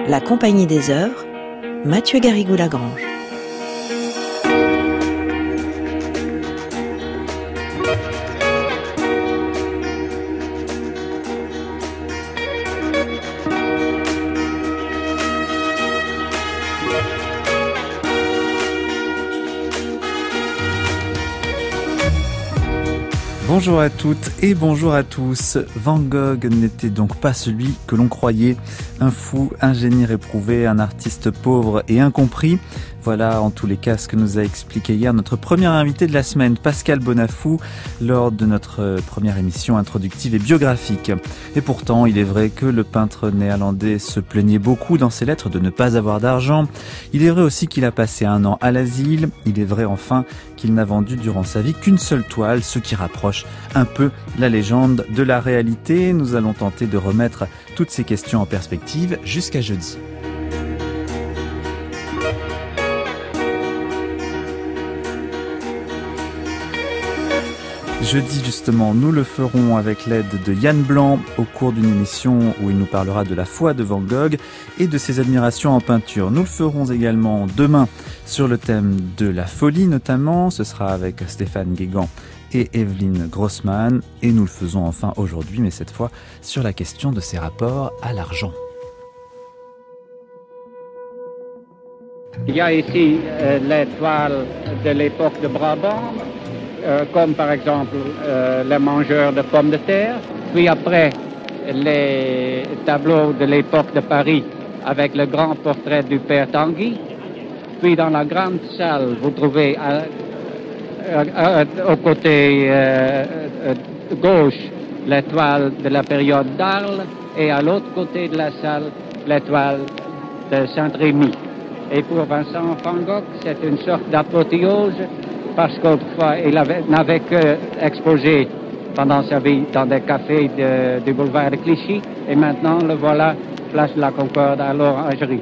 La Compagnie des Œuvres, Mathieu Garrigou-Lagrange. Bonjour à toutes et bonjour à tous. Van Gogh n'était donc pas celui que l'on croyait. Un fou, un génie réprouvé, un artiste pauvre et incompris. Voilà en tous les cas ce que nous a expliqué hier notre premier invité de la semaine, Pascal Bonafou, lors de notre première émission introductive et biographique. Et pourtant, il est vrai que le peintre néerlandais se plaignait beaucoup dans ses lettres de ne pas avoir d'argent. Il est vrai aussi qu'il a passé 1 an à l'asile. Il est vrai enfin qu'il n'a vendu durant sa vie qu'une seule toile, ce qui rapproche un peu la légende de la réalité. Nous allons tenter de remettre toutes ces questions en perspective jusqu'à jeudi. Jeudi, justement, nous le ferons avec l'aide de Yann Blanc au cours d'une émission où il nous parlera de la foi de Van Gogh et de ses admirations en peinture. Nous le ferons également demain sur le thème de la folie notamment. Ce sera avec Stéphane Guégan et Evelyne Grossman. Et nous le faisons enfin aujourd'hui, mais cette fois sur la question de ses rapports à l'argent. Il y a ici les toiles de l'époque de Brabant, comme par exemple les mangeurs de pommes de terre. Puis après, les tableaux de l'époque de Paris avec le grand portrait du père Tanguy. Puis dans la grande salle, vous trouvez au côté gauche les toiles de la période d'Arles et à l'autre côté de la salle, les toiles de Saint-Rémy. Et pour Vincent Van Gogh, c'est une sorte d'apothéose parce qu'autrefois, il n'avait que exposé pendant sa vie dans des cafés du boulevard de Clichy. Et maintenant, le voilà, place de la Concorde à l'Orangerie.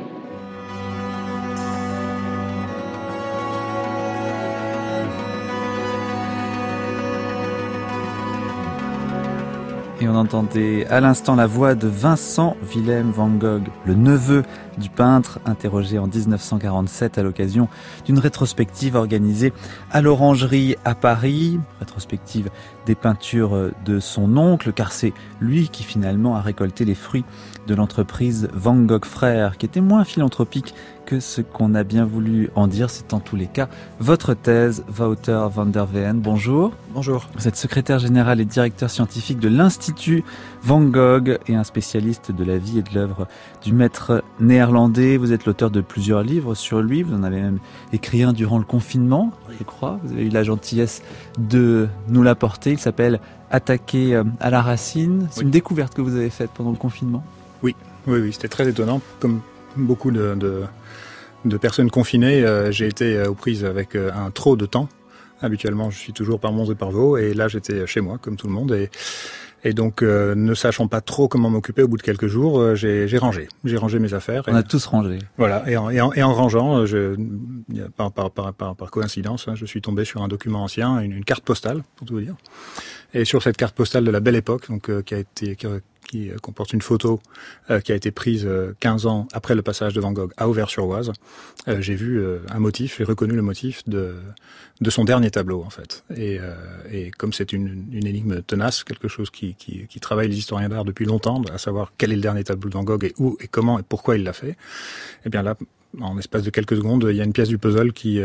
Et on entendait à l'instant la voix de Vincent Willem van Gogh, le neveu du peintre, interrogé en 1947 à l'occasion d'une rétrospective organisée à l'Orangerie à Paris, rétrospective des peintures de son oncle, car c'est lui qui finalement a récolté les fruits de l'entreprise Van Gogh Frères, qui était moins philanthropique que ce qu'on a bien voulu en dire. C'est en tous les cas votre thèse, Wouter van der Veen. Bonjour. Bonjour. Vous êtes secrétaire général et directeur scientifique de l'Institut Van Gogh et un spécialiste de la vie et de l'œuvre du maître néerlandais. Vous êtes l'auteur de plusieurs livres sur lui. Vous en avez même écrit un durant le confinement, je crois. Vous avez eu la gentillesse de nous l'apporter. Il s'appelle « Attaquer à la racine ». C'est une découverte que vous avez faite pendant le confinement. Oui, c'était très étonnant. Comme beaucoup de personnes confinées, j'ai été aux prises avec un trop de temps. Habituellement, je suis toujours par Mons et par Vaux, et là, j'étais chez moi, comme tout le monde. Et donc, ne sachant pas trop comment m'occuper, au bout de quelques jours, j'ai rangé mes affaires. On a tous rangé. Voilà, et en rangeant, par coïncidence, je suis tombé sur un document ancien, une carte postale, pour tout vous dire. Et sur cette carte postale de la Belle Époque, donc qui comporte une photo qui a été prise 15 ans après le passage de Van Gogh à Auvers-sur-Oise. J'ai vu un motif, j'ai reconnu le motif de son dernier tableau en fait. Et comme c'est une énigme tenace, quelque chose qui travaille les historiens d'art depuis longtemps, à savoir quel est le dernier tableau de Van Gogh et où et comment et pourquoi il l'a fait. Et bien là, en l'espace de quelques secondes, il y a une pièce du puzzle qui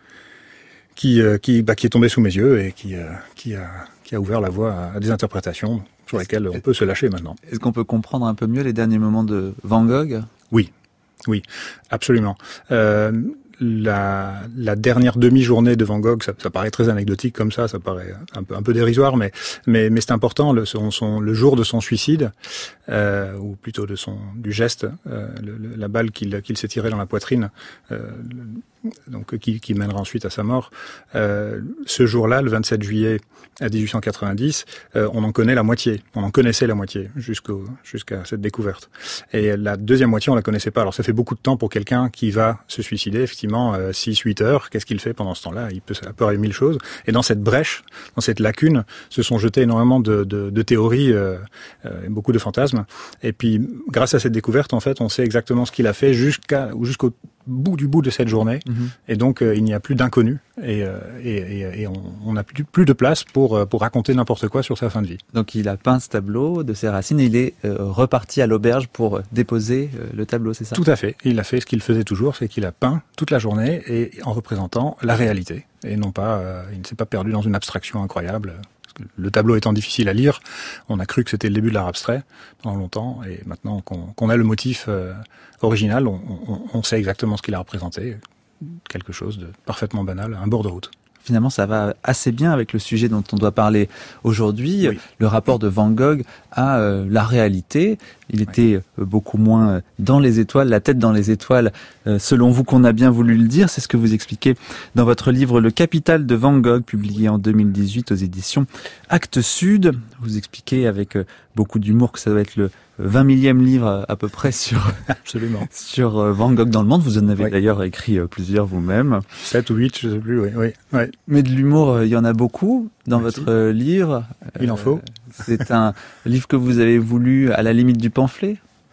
est tombée sous mes yeux et qui a ouvert la voie à des interprétations sur lesquelles on peut se lâcher maintenant. Est-ce qu'on peut comprendre un peu mieux les derniers moments de Van Gogh ? Oui, absolument. La dernière demi-journée de Van Gogh, ça paraît très anecdotique comme ça paraît un peu dérisoire, mais c'est important. Le jour de son suicide, ou plutôt du geste, la balle qu'il s'est tirée dans la poitrine, donc qui mènera ensuite à sa mort. Ce jour-là, le 27 juillet 1890, on en connaît la moitié. On en connaissait la moitié jusqu'à cette découverte. Et la deuxième moitié, on la connaissait pas. Alors ça fait beaucoup de temps pour quelqu'un qui va se suicider, effectivement, 6-8 heures. Qu'est-ce qu'il fait pendant ce temps-là? Il peut avoir 1000 choses. Et dans cette brèche, dans cette lacune, se sont jetés énormément de théories, beaucoup de fantasmes. Et puis, grâce à cette découverte, en fait, on sait exactement ce qu'il a fait jusqu'au bout de cette journée. Et donc, il n'y a plus d'inconnu. Et on n'a plus de place pour raconter n'importe quoi sur sa fin de vie. Donc il a peint ce tableau de ses racines et il est reparti à l'auberge pour déposer le tableau, c'est ça? Tout à fait. Il a fait ce qu'il faisait toujours, c'est qu'il a peint toute la journée et en représentant la réalité. Et non pas, il ne s'est pas perdu dans une abstraction incroyable. Parce que le tableau étant difficile à lire, on a cru que c'était le début de l'art abstrait pendant longtemps. Et maintenant qu'on a le motif original, on sait exactement ce qu'il a représenté. Quelque chose de parfaitement banal, un bord de route. Finalement, ça va assez bien avec le sujet dont on doit parler aujourd'hui, oui. Le rapport de Van Gogh à la réalité. Il était beaucoup moins dans les étoiles, la tête dans les étoiles, selon vous, qu'on a bien voulu le dire. C'est ce que vous expliquez dans votre livre Le Capital de Van Gogh, publié en 2018 aux éditions Actes Sud. Vous expliquez avec beaucoup d'humour que ça doit être le 20 millième livre à peu près Absolument. sur Van Gogh dans le monde. Vous en avez d'ailleurs écrit plusieurs vous-même. 7 ou 8, je sais plus, oui. Mais de l'humour, il y en a beaucoup dans votre livre. Il en faut. C'est un livre que vous avez voulu à la limite du pamphlet?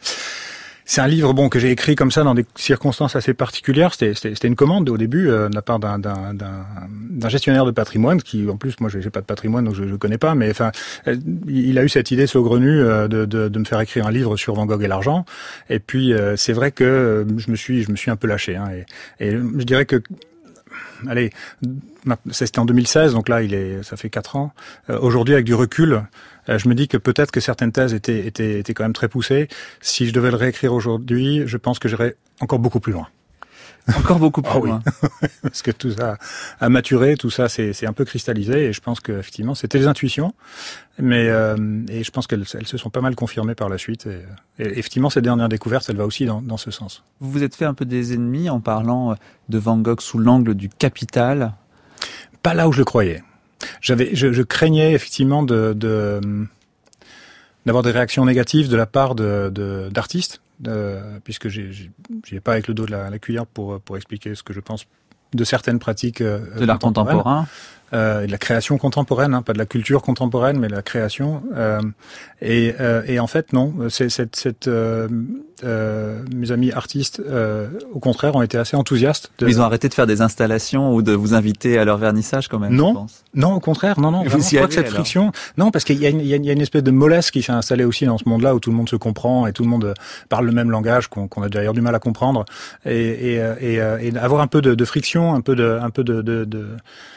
C'est un livre que j'ai écrit comme ça dans des circonstances assez particulières. C'était une commande au début de la part d'un gestionnaire de patrimoine qui, en plus, moi j'ai pas de patrimoine donc je connais pas, mais enfin il a eu cette idée saugrenue de me faire écrire un livre sur Van Gogh et l'argent. Et puis c'est vrai que je me suis un peu lâché. Et je dirais que allez, c'était en 2016, donc là ça fait 4 ans. Aujourd'hui, avec du recul, je me dis que peut-être que certaines thèses étaient quand même très poussées. Si je devais le réécrire aujourd'hui, je pense que j'irais encore beaucoup plus loin. Encore beaucoup plus loin. Parce que tout ça a maturé, tout ça c'est un peu cristallisé, et je pense que effectivement c'était des intuitions, mais et je pense qu'elles se sont pas mal confirmées par la suite. Et effectivement, cette dernière découverte, elle va aussi dans ce sens. Vous vous êtes fait un peu des ennemis en parlant de Van Gogh sous l'angle du capital? Pas là où je le croyais. Je craignais effectivement d'avoir des réactions négatives de la part d'artistes, puisque j'y vais pas avec le dos de la cuillère pour expliquer ce que je pense de certaines pratiques de l'art contemporain. De la création contemporaine, pas de la culture contemporaine, mais de la création. Et en fait, non. Mes amis artistes, au contraire, ont été assez enthousiastes. Ils ont arrêté de faire des installations ou de vous inviter à leur vernissage, quand même. Non, je pense. Non, au contraire, non. Vraiment, je crois que cette friction, non, parce qu'il y a une espèce de mollesse qui s'est installée aussi dans ce monde-là où tout le monde se comprend et tout le monde parle le même langage qu'on a d'ailleurs du mal à comprendre. Et avoir un peu de friction, un peu de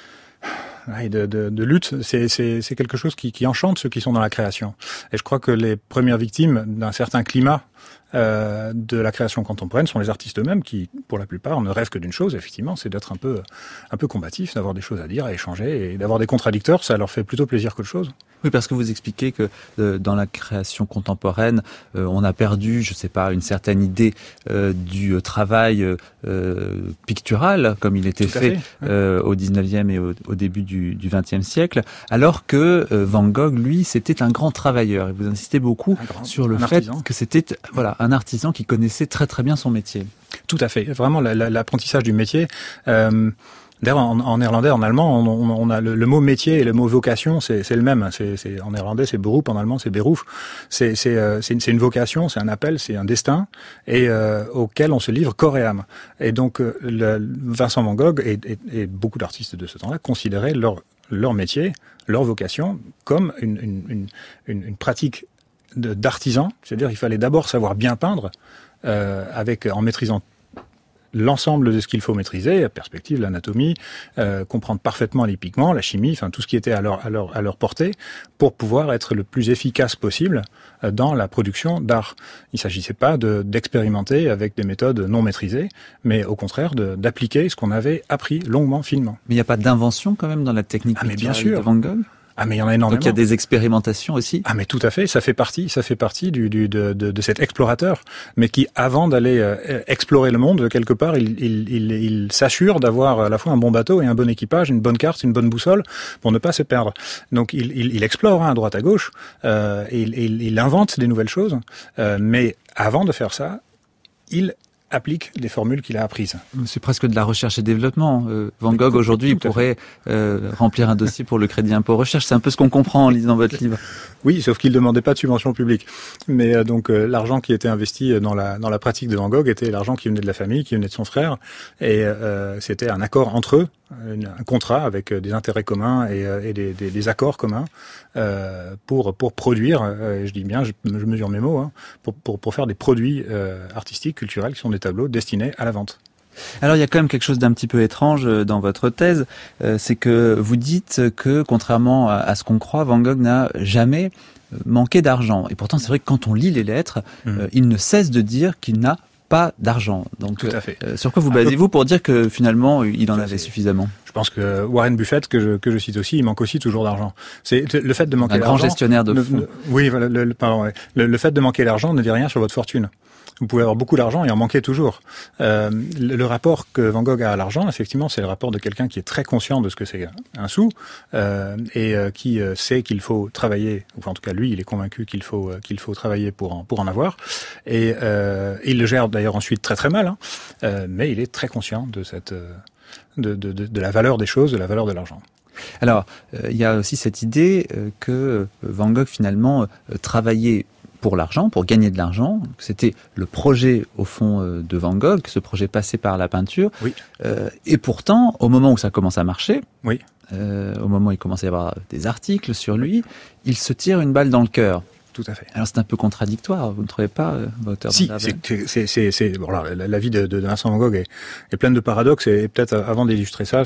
lutte, c'est quelque chose qui enchante ceux qui sont dans la création. Et je crois que les premières victimes d'un certain climat de la création contemporaine sont les artistes eux-mêmes qui, pour la plupart, ne rêvent que d'une chose, effectivement, c'est d'être un peu combatifs, d'avoir des choses à dire, à échanger, et d'avoir des contradicteurs, ça leur fait plutôt plaisir qu'autre chose. Oui, parce que vous expliquez que dans la création contemporaine, on a perdu, je sais pas, une certaine idée du travail pictural, comme il était fait au 19e et au début du 20e siècle, alors que Van Gogh, lui, c'était un grand travailleur. Et vous insistez beaucoup sur le fait que c'était un artisan qui connaissait très très bien son métier. Tout à fait. Vraiment, l'apprentissage du métier... D'ailleurs, en néerlandais, en allemand, on a le mot métier et le mot vocation, c'est le même. C'est en néerlandais, c'est beroep, en allemand, c'est beruf. C'est une vocation, c'est un appel, c'est un destin, et auquel on se livre corps et âme. Et donc, Vincent Van Gogh et beaucoup d'artistes de ce temps-là considéraient leur métier, leur vocation, comme une pratique d'artisan. C'est-à-dire, il fallait d'abord savoir bien peindre, en maîtrisant l'ensemble de ce qu'il faut maîtriser, la perspective, l'anatomie, comprendre parfaitement les pigments, la chimie, enfin tout ce qui était à leur portée, pour pouvoir être le plus efficace possible dans la production d'art. Il ne s'agissait pas d'expérimenter avec des méthodes non maîtrisées, mais au contraire d'appliquer ce qu'on avait appris longuement, finement. Mais il n'y a pas d'invention quand même dans la technique mais bien sûr. De Van Gogh? Ah, mais il y en a énormément. Donc il y a des expérimentations aussi. Ah, mais tout à fait, ça fait partie de cet explorateur, mais qui, avant d'aller explorer le monde quelque part, il s'assure d'avoir à la fois un bon bateau et un bon équipage, une bonne carte, une bonne boussole, pour ne pas se perdre. Donc il explore à droite à gauche, il invente des nouvelles choses, mais avant de faire ça, il applique les formules qu'il a apprises. C'est presque de la recherche et développement. Van Gogh, aujourd'hui, pourrait remplir un dossier pour le crédit impôt recherche. C'est un peu ce qu'on comprend en lisant votre livre. Oui, sauf qu'il ne demandait pas de subvention publique. Mais donc l'argent qui était investi dans la pratique de Van Gogh était l'argent qui venait de la famille, qui venait de son frère. Et c'était un accord entre eux, un contrat avec des intérêts communs et des accords communs pour produire, je dis bien, je mesure mes mots, hein, pour faire des produits artistiques, culturels, qui sont des tableaux destinés à la vente. Alors il y a quand même quelque chose d'un petit peu étrange dans votre thèse, c'est que vous dites que, contrairement à ce qu'on croit, Van Gogh n'a jamais manqué d'argent. Et pourtant, c'est vrai que quand on lit les lettres, il ne cesse de dire qu'il n'a pas d'argent. Donc, tout à fait. Sur quoi vous basez-vous pour dire que finalement, il en avait suffisamment? Je pense que Warren Buffett, que je cite aussi, il manque aussi toujours d'argent. C'est le fait de manquer d'argent. Un grand gestionnaire de fonds. Oui, voilà, le fait de manquer d'argent ne dit rien sur votre fortune. Vous pouvez avoir beaucoup d'argent et en manquer toujours. Le rapport que Van Gogh a à l'argent, effectivement, c'est le rapport de quelqu'un qui est très conscient de ce que c'est un sou et qui sait qu'il faut travailler. Enfin, en tout cas, lui, il est convaincu qu'il faut travailler pour en avoir. Et il le gère d'ailleurs ensuite très très mal, hein, mais il est très conscient de cette de la valeur des choses, de la valeur de l'argent. Alors, il y a aussi cette idée que Van Gogh finalement travaillait pour l'argent, pour gagner de l'argent. C'était le projet, au fond, de Van Gogh, ce projet passé par la peinture. Oui. Et pourtant, au moment où ça commence à marcher, oui. Au moment où il commence à y avoir des articles sur lui, il se tire une balle dans le cœur. Tout à fait. Alors c'est un peu contradictoire, vous ne trouvez pas, auteur? Si, c'est bon, là, la vie de Vincent Van Gogh est pleine de paradoxes et peut-être avant d'illustrer ça,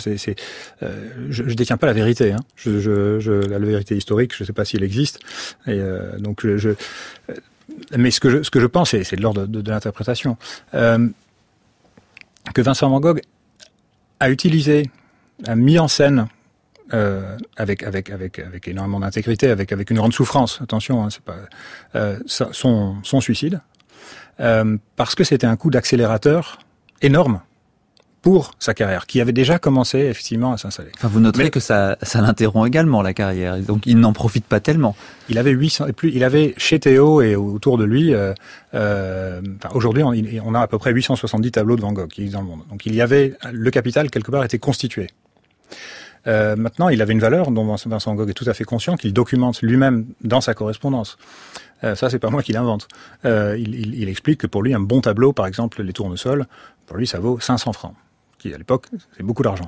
je détiens pas la vérité, hein. La vérité historique, je sais pas si elle existe. Et donc mais ce que je pense, c'est de l'ordre de l'interprétation, que Vincent Van Gogh a mis en scène avec énormément d'intégrité, avec une grande souffrance. Attention, hein, c'est pas son suicide, parce que c'était un coup d'accélérateur énorme pour sa carrière, qui avait déjà commencé effectivement à s'installer. Enfin, vous noterez que ça l'interrompt également, la carrière, donc il n'en profite pas tellement. Il avait chez Théo et autour de lui, aujourd'hui on a à peu près 870 tableaux de Van Gogh qui existent dans le monde. Donc le capital quelque part était constitué. Maintenant, il avait une valeur dont Vincent Van Gogh est tout à fait conscient, qu'il documente lui-même dans sa correspondance. Ça, c'est pas moi qui l'invente. Il explique que pour lui, un bon tableau, par exemple les tournesols, pour lui, ça vaut 500 francs, qui à l'époque, c'est beaucoup d'argent.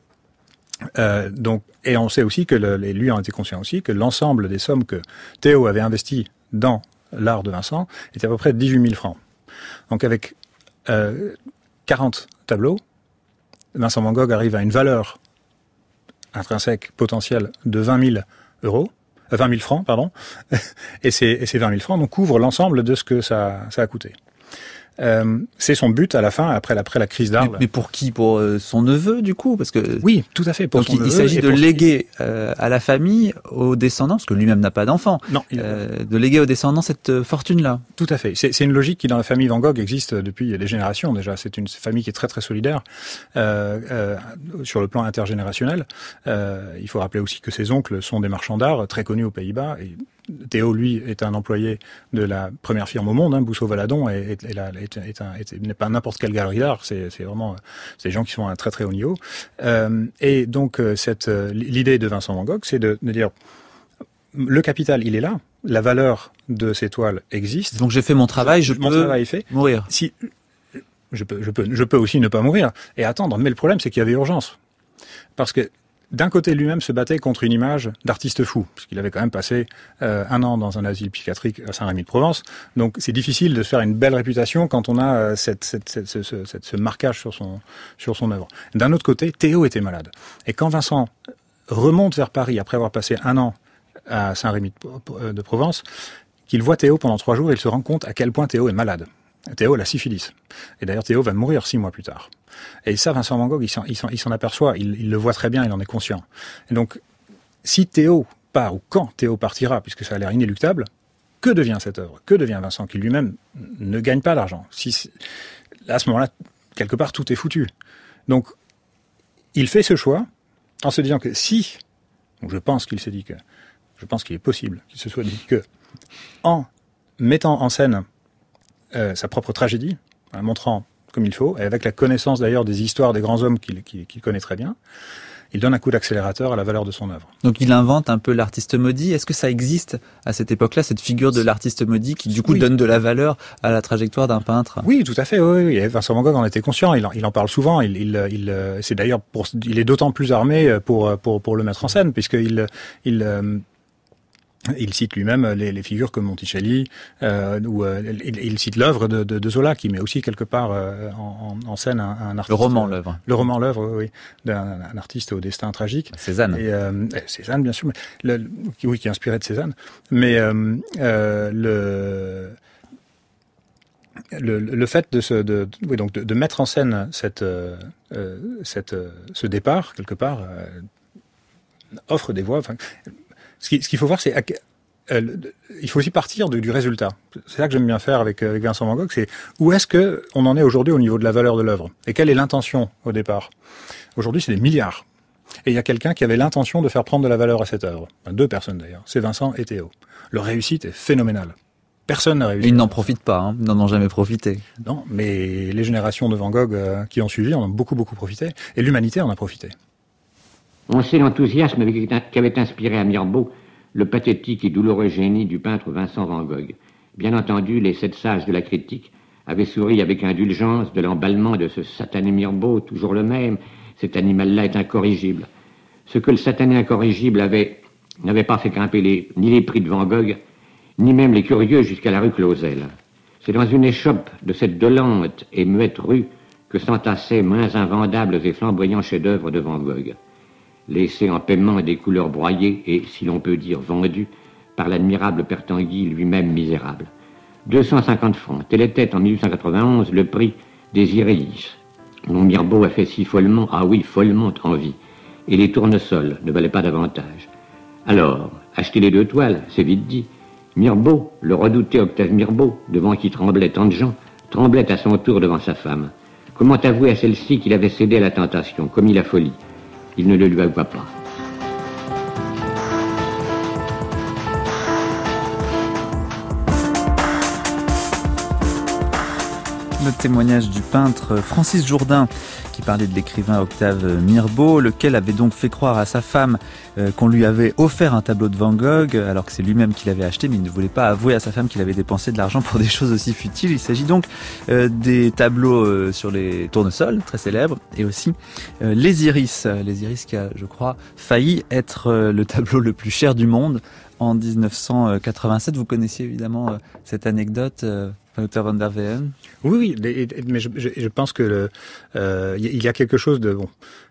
Et on sait aussi que lui en était conscient aussi que l'ensemble des sommes que Théo avait investies dans l'art de Vincent était à peu près 18 000 francs. Donc avec 40 tableaux, Vincent Van Gogh arrive à une valeur intrinsèque potentielle de 20 000 francs, pardon. Et ces 20 000 francs donc couvrent l'ensemble de ce que ça a coûté. C'est son but à la fin, après la crise d'Arles. Mais pour qui? Pour son neveu, du coup? Parce que oui, tout à fait. Pour son neveu. Il s'agit de léguer à la famille, aux descendants, parce que lui-même n'a pas d'enfant. Non. De léguer aux descendants cette fortune-là. Tout à fait. C'est une logique qui, dans la famille Van Gogh, existe depuis des générations déjà. C'est une famille qui est très très solidaire sur le plan intergénérationnel. Il faut rappeler aussi que ses oncles sont des marchands d'art très connus aux Pays-Bas. Et Théo, lui, est un employé de la première firme au monde, hein, Bousseau-Valadon, n'est pas n'importe quelle galerie d'art, c'est vraiment des gens qui sont à un très très haut niveau. Et donc l'idée de Vincent Van Gogh, c'est de dire le capital, il est là, la valeur de ces toiles existe. Donc j'ai fait mon travail, mon travail est fait. Mourir. Si je peux aussi ne pas mourir et attendre, mais le problème c'est qu'il y avait urgence, parce que d'un côté, lui-même se battait contre une image d'artiste fou, parce qu'il avait quand même passé 1 an dans un asile psychiatrique à Saint-Rémy-de-Provence. Donc, c'est difficile de se faire une belle réputation quand on a ce marquage sur son œuvre. D'un autre côté, Théo était malade. Et quand Vincent remonte vers Paris après avoir passé 1 an à Saint-Rémy-de-Provence, qu'il voit Théo pendant 3 jours, il se rend compte à quel point Théo est malade. Théo a la syphilis. Et d'ailleurs, Théo va mourir 6 mois plus tard. Et ça, Vincent Van Gogh, il s'en aperçoit, il le voit très bien, il en est conscient. Et donc, si Théo part ou quand Théo partira, puisque ça a l'air inéluctable, que devient cette œuvre? Que devient Vincent, qui lui-même ne gagne pas d'argent? À ce moment-là, quelque part, tout est foutu. Donc, il fait ce choix en se disant que je pense qu'il est possible qu'il se soit dit que, en mettant en scène sa propre tragédie, en montrant comme il faut, et avec la connaissance d'ailleurs des histoires des grands hommes qu'il connaît très bien, il donne un coup d'accélérateur à la valeur de son œuvre. Donc il invente un peu l'artiste maudit. Est-ce que ça existe à cette époque-là, cette figure de l'artiste maudit qui du coup donne de la valeur à la trajectoire d'un peintre? Oui, tout à fait. Oui. Et Vincent Van Gogh en était conscient. Il en parle souvent. C'est d'ailleurs il est d'autant plus armé pour le mettre en scène, puisqu'il cite lui-même les figures comme Monticelli, ou il cite l'œuvre de Zola, qui met aussi quelque part en scène un artiste. Le roman l'œuvre, oui, d'un artiste au destin tragique. Cézanne. Cézanne, bien sûr, mais qui est inspiré de Cézanne. Mais le fait de mettre en scène ce départ quelque part offre des voies. Enfin, ce qu'il faut voir, c'est il faut aussi partir du résultat. C'est ça que j'aime bien faire avec Vincent Van Gogh, c'est où est-ce que on en est aujourd'hui au niveau de la valeur de l'œuvre et quelle est l'intention au départ. Aujourd'hui, c'est des milliards. Et il y a quelqu'un qui avait l'intention de faire prendre de la valeur à cette œuvre. 2 personnes d'ailleurs, c'est Vincent et Théo. Leur réussite est phénoménale. Personne n'a réussi. Ils n'en profitent pas, ils n'en ont jamais profité. Non, mais les générations de Van Gogh qui ont suivi en ont beaucoup profité. Et l'humanité en a profité. On sait l'enthousiasme qui avait inspiré à Mirbeau le pathétique et douloureux génie du peintre Vincent Van Gogh. Bien entendu, les 7 sages de la critique avaient souri avec indulgence de l'emballement de ce satané Mirbeau, toujours le même. Cet animal-là est incorrigible. Ce que le satané incorrigible n'avait pas fait grimper ni les prix de Van Gogh, ni même les curieux jusqu'à la rue Clausel. C'est dans une échoppe de cette dolente et muette rue que s'entassaient mains invendables et flamboyants chefs-d'œuvre de Van Gogh, laissés en paiement des couleurs broyées et, si l'on peut dire, vendus par l'admirable Pertanguy, lui-même misérable. 250 francs, tel était en 1891 le prix des Iréis, dont Mirbeau a fait si follement, follement envie, et les tournesols ne valaient pas davantage. Alors, acheter les 2 toiles, c'est vite dit. Mirbeau, le redouté Octave Mirbeau, devant qui tremblaient tant de gens, tremblait à son tour devant sa femme. Comment avouer à celle-ci qu'il avait cédé à la tentation, commis la folie? Il ne le lui avoua pas. Le témoignage du peintre Francis Jourdain qui parlait de l'écrivain Octave Mirbeau, lequel avait donc fait croire à sa femme qu'on lui avait offert un tableau de Van Gogh alors que c'est lui-même qui l'avait acheté, mais il ne voulait pas avouer à sa femme qu'il avait dépensé de l'argent pour des choses aussi futiles. Il s'agit donc des tableaux sur les tournesols, très célèbres, et aussi les Iris qui a, je crois, failli être le tableau le plus cher du monde en 1987. Vous connaissiez évidemment cette anecdote, Wouter van der Weyden? Oui, mais je pense que il y a quelque chose de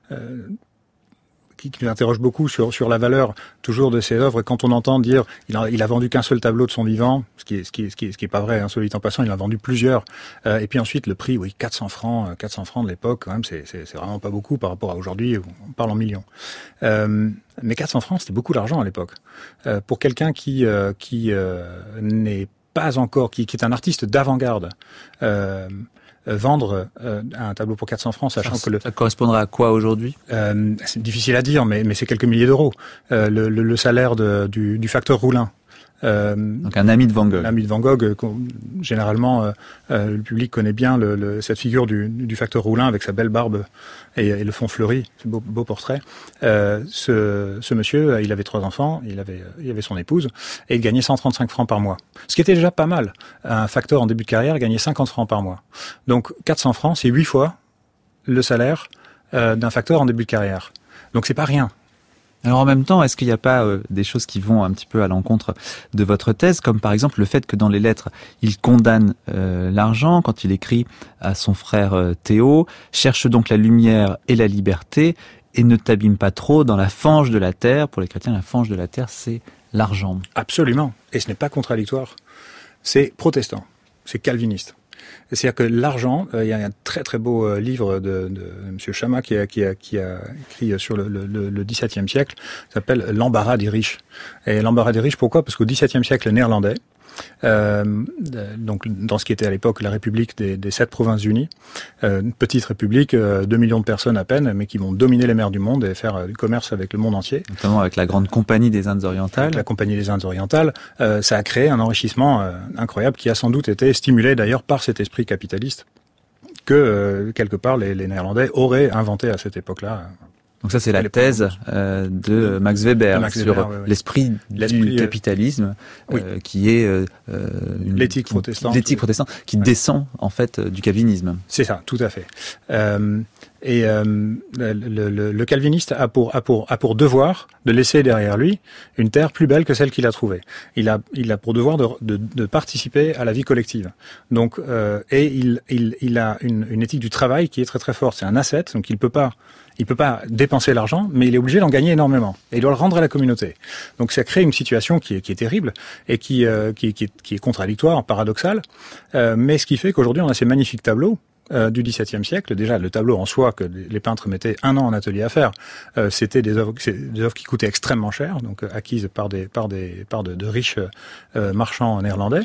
qui nous interroge beaucoup sur la valeur toujours de ces œuvres. Quand on entend dire il a vendu qu'un seul tableau de son vivant, ce qui est pas vrai, soit dit en passant, il en a vendu plusieurs. Et puis ensuite le prix, 400 francs de l'époque, quand même, c'est vraiment pas beaucoup par rapport à aujourd'hui, on parle en millions. Mais 400 francs, c'était beaucoup d'argent à l'époque. Pour quelqu'un qui n'est pas encore, qui est un artiste d'avant-garde, vendre un tableau pour 400 francs, sachant que ça correspondrait à quoi aujourd'hui? C'est difficile à dire, mais c'est quelques milliers d'euros. Le salaire du facteur Roulin. Donc un ami de Van Gogh. L'ami de Van Gogh, généralement, le public connaît bien cette figure du facteur Roulin avec sa belle barbe et le fond fleuri, ce beau portrait. Ce monsieur, il avait 3 enfants, il avait son épouse, et il gagnait 135 francs par mois. Ce qui était déjà pas mal. Un facteur en début de carrière gagnait 50 francs par mois. Donc 400 francs, c'est 8 fois le salaire d'un facteur en début de carrière. Donc c'est pas rien. Alors en même temps, est-ce qu'il n'y a pas des choses qui vont un petit peu à l'encontre de votre thèse, comme par exemple le fait que dans les lettres, il condamne l'argent quand il écrit à son frère Théo, cherche donc la lumière et la liberté et ne t'abîme pas trop dans la fange de la terre. Pour les chrétiens, la fange de la terre, c'est l'argent. Absolument. Et ce n'est pas contradictoire. C'est protestant. C'est calviniste. C'est-à-dire que l'argent, il y a un très très beau livre de Monsieur Chama qui a écrit sur le XVIIe siècle, qui s'appelle L'embarras des riches. Et l'embarras des riches, pourquoi? Parce qu'au XVIIe siècle néerlandais, donc dans ce qui était à l'époque la République des 7 provinces unies, une petite république, 2 millions de personnes à peine, mais qui vont dominer les mers du monde et faire du commerce avec le monde entier. Notamment avec la grande compagnie des Indes orientales. Avec la compagnie des Indes orientales, ça a créé un enrichissement incroyable qui a sans doute été stimulé d'ailleurs par cet esprit capitaliste que quelque part les Néerlandais auraient inventé à cette époque-là. Donc ça, c'est la thèse de Max Weber sur l'esprit du capitalisme, qui est l'éthique protestante. L'éthique protestante qui descend en fait du calvinisme. C'est ça, tout à fait. Le calviniste a pour devoir de laisser derrière lui une terre plus belle que celle qu'il a trouvée. Il a pour devoir de participer à la vie collective. Donc il a une éthique du travail qui est très très forte. C'est un asset, donc il peut pas dépenser l'argent, mais il est obligé d'en gagner énormément. Et il doit le rendre à la communauté. Donc ça crée une situation qui est terrible et qui est contradictoire, paradoxale. Mais ce qui fait qu'aujourd'hui on a ces magnifiques tableaux du XVIIe siècle. Déjà, le tableau en soi que les peintres mettaient 1 an en atelier à faire, c'était des œuvres qui coûtaient extrêmement cher, donc acquises par de riches marchands néerlandais.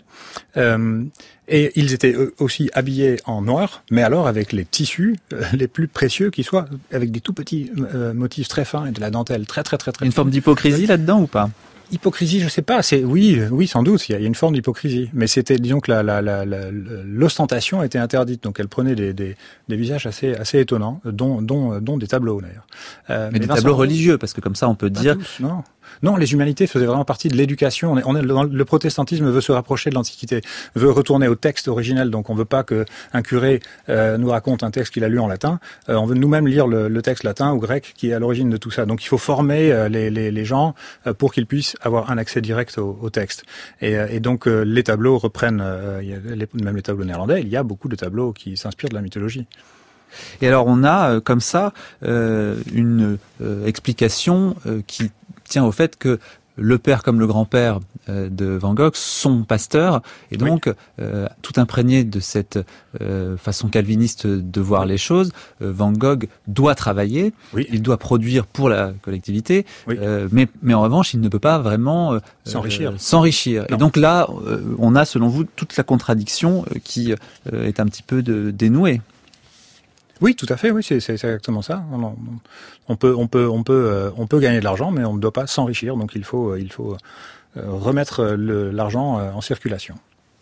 Et ils étaient aussi habillés en noir, mais alors avec les tissus les plus précieux qui soient, avec des tout petits motifs très fins et de la dentelle très. Une forme d'hypocrisie là-dedans ou pas? Hypocrisie, je sais pas. Oui, sans doute. Il y a une forme d'hypocrisie, mais c'était, disons que l'ostentation était interdite, donc elle prenait des visages assez étonnants, dont des tableaux d'ailleurs. Mais des tableaux religieux, parce que comme ça, on peut dire. Tous, non, les humanités faisaient vraiment partie de l'éducation. Le protestantisme veut se rapprocher de l'Antiquité, veut retourner au texte originel. Donc on veut pas que un curé nous raconte un texte qu'il a lu en latin. On veut nous-mêmes lire le texte latin ou grec qui est à l'origine de tout ça. Donc il faut former les gens pour qu'ils puissent avoir un accès direct au texte. Et donc les tableaux reprennent, même les tableaux néerlandais, il y a beaucoup de tableaux qui s'inspirent de la mythologie. Et alors on a comme ça une explication qui tient au fait que le père comme le grand-père de Van Gogh sont pasteurs et donc tout imprégné de cette façon calviniste de voir les choses. Van Gogh doit travailler, il doit produire pour la collectivité, mais en revanche il ne peut pas vraiment s'enrichir. Et donc là on a selon vous toute la contradiction qui est un petit peu dénouée. Oui, tout à fait. Oui, c'est exactement ça. On peut gagner de l'argent, mais on ne doit pas s'enrichir. Donc il faut remettre l'argent en circulation.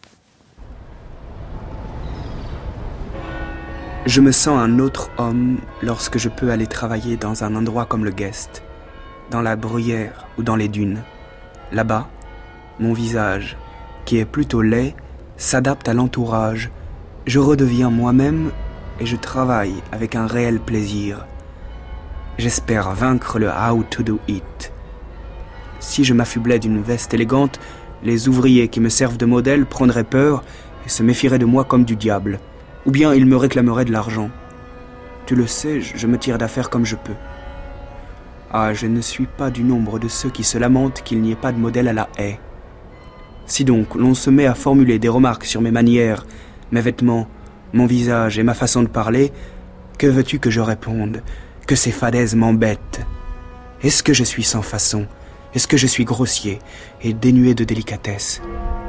Je me sens un autre homme lorsque je peux aller travailler dans un endroit comme le Guest, dans la bruyère ou dans les dunes. Là-bas, mon visage, qui est plutôt laid, s'adapte à l'entourage. Je redeviens moi-même et je travaille avec un réel plaisir. J'espère vaincre le how to do it. Si je m'affublais d'une veste élégante, les ouvriers qui me servent de modèle prendraient peur et se méfieraient de moi comme du diable. Ou bien ils me réclameraient de l'argent. Tu le sais, je me tire d'affaire comme je peux. Ah, je ne suis pas du nombre de ceux qui se lamentent qu'il n'y ait pas de modèle à la haie. Si donc l'on se met à formuler des remarques sur mes manières, mes vêtements, mon visage et ma façon de parler, que veux-tu que je réponde? Que ces fadaises m'embêtent? Est-ce que je suis sans façon? Est-ce que je suis grossier et dénué de délicatesse?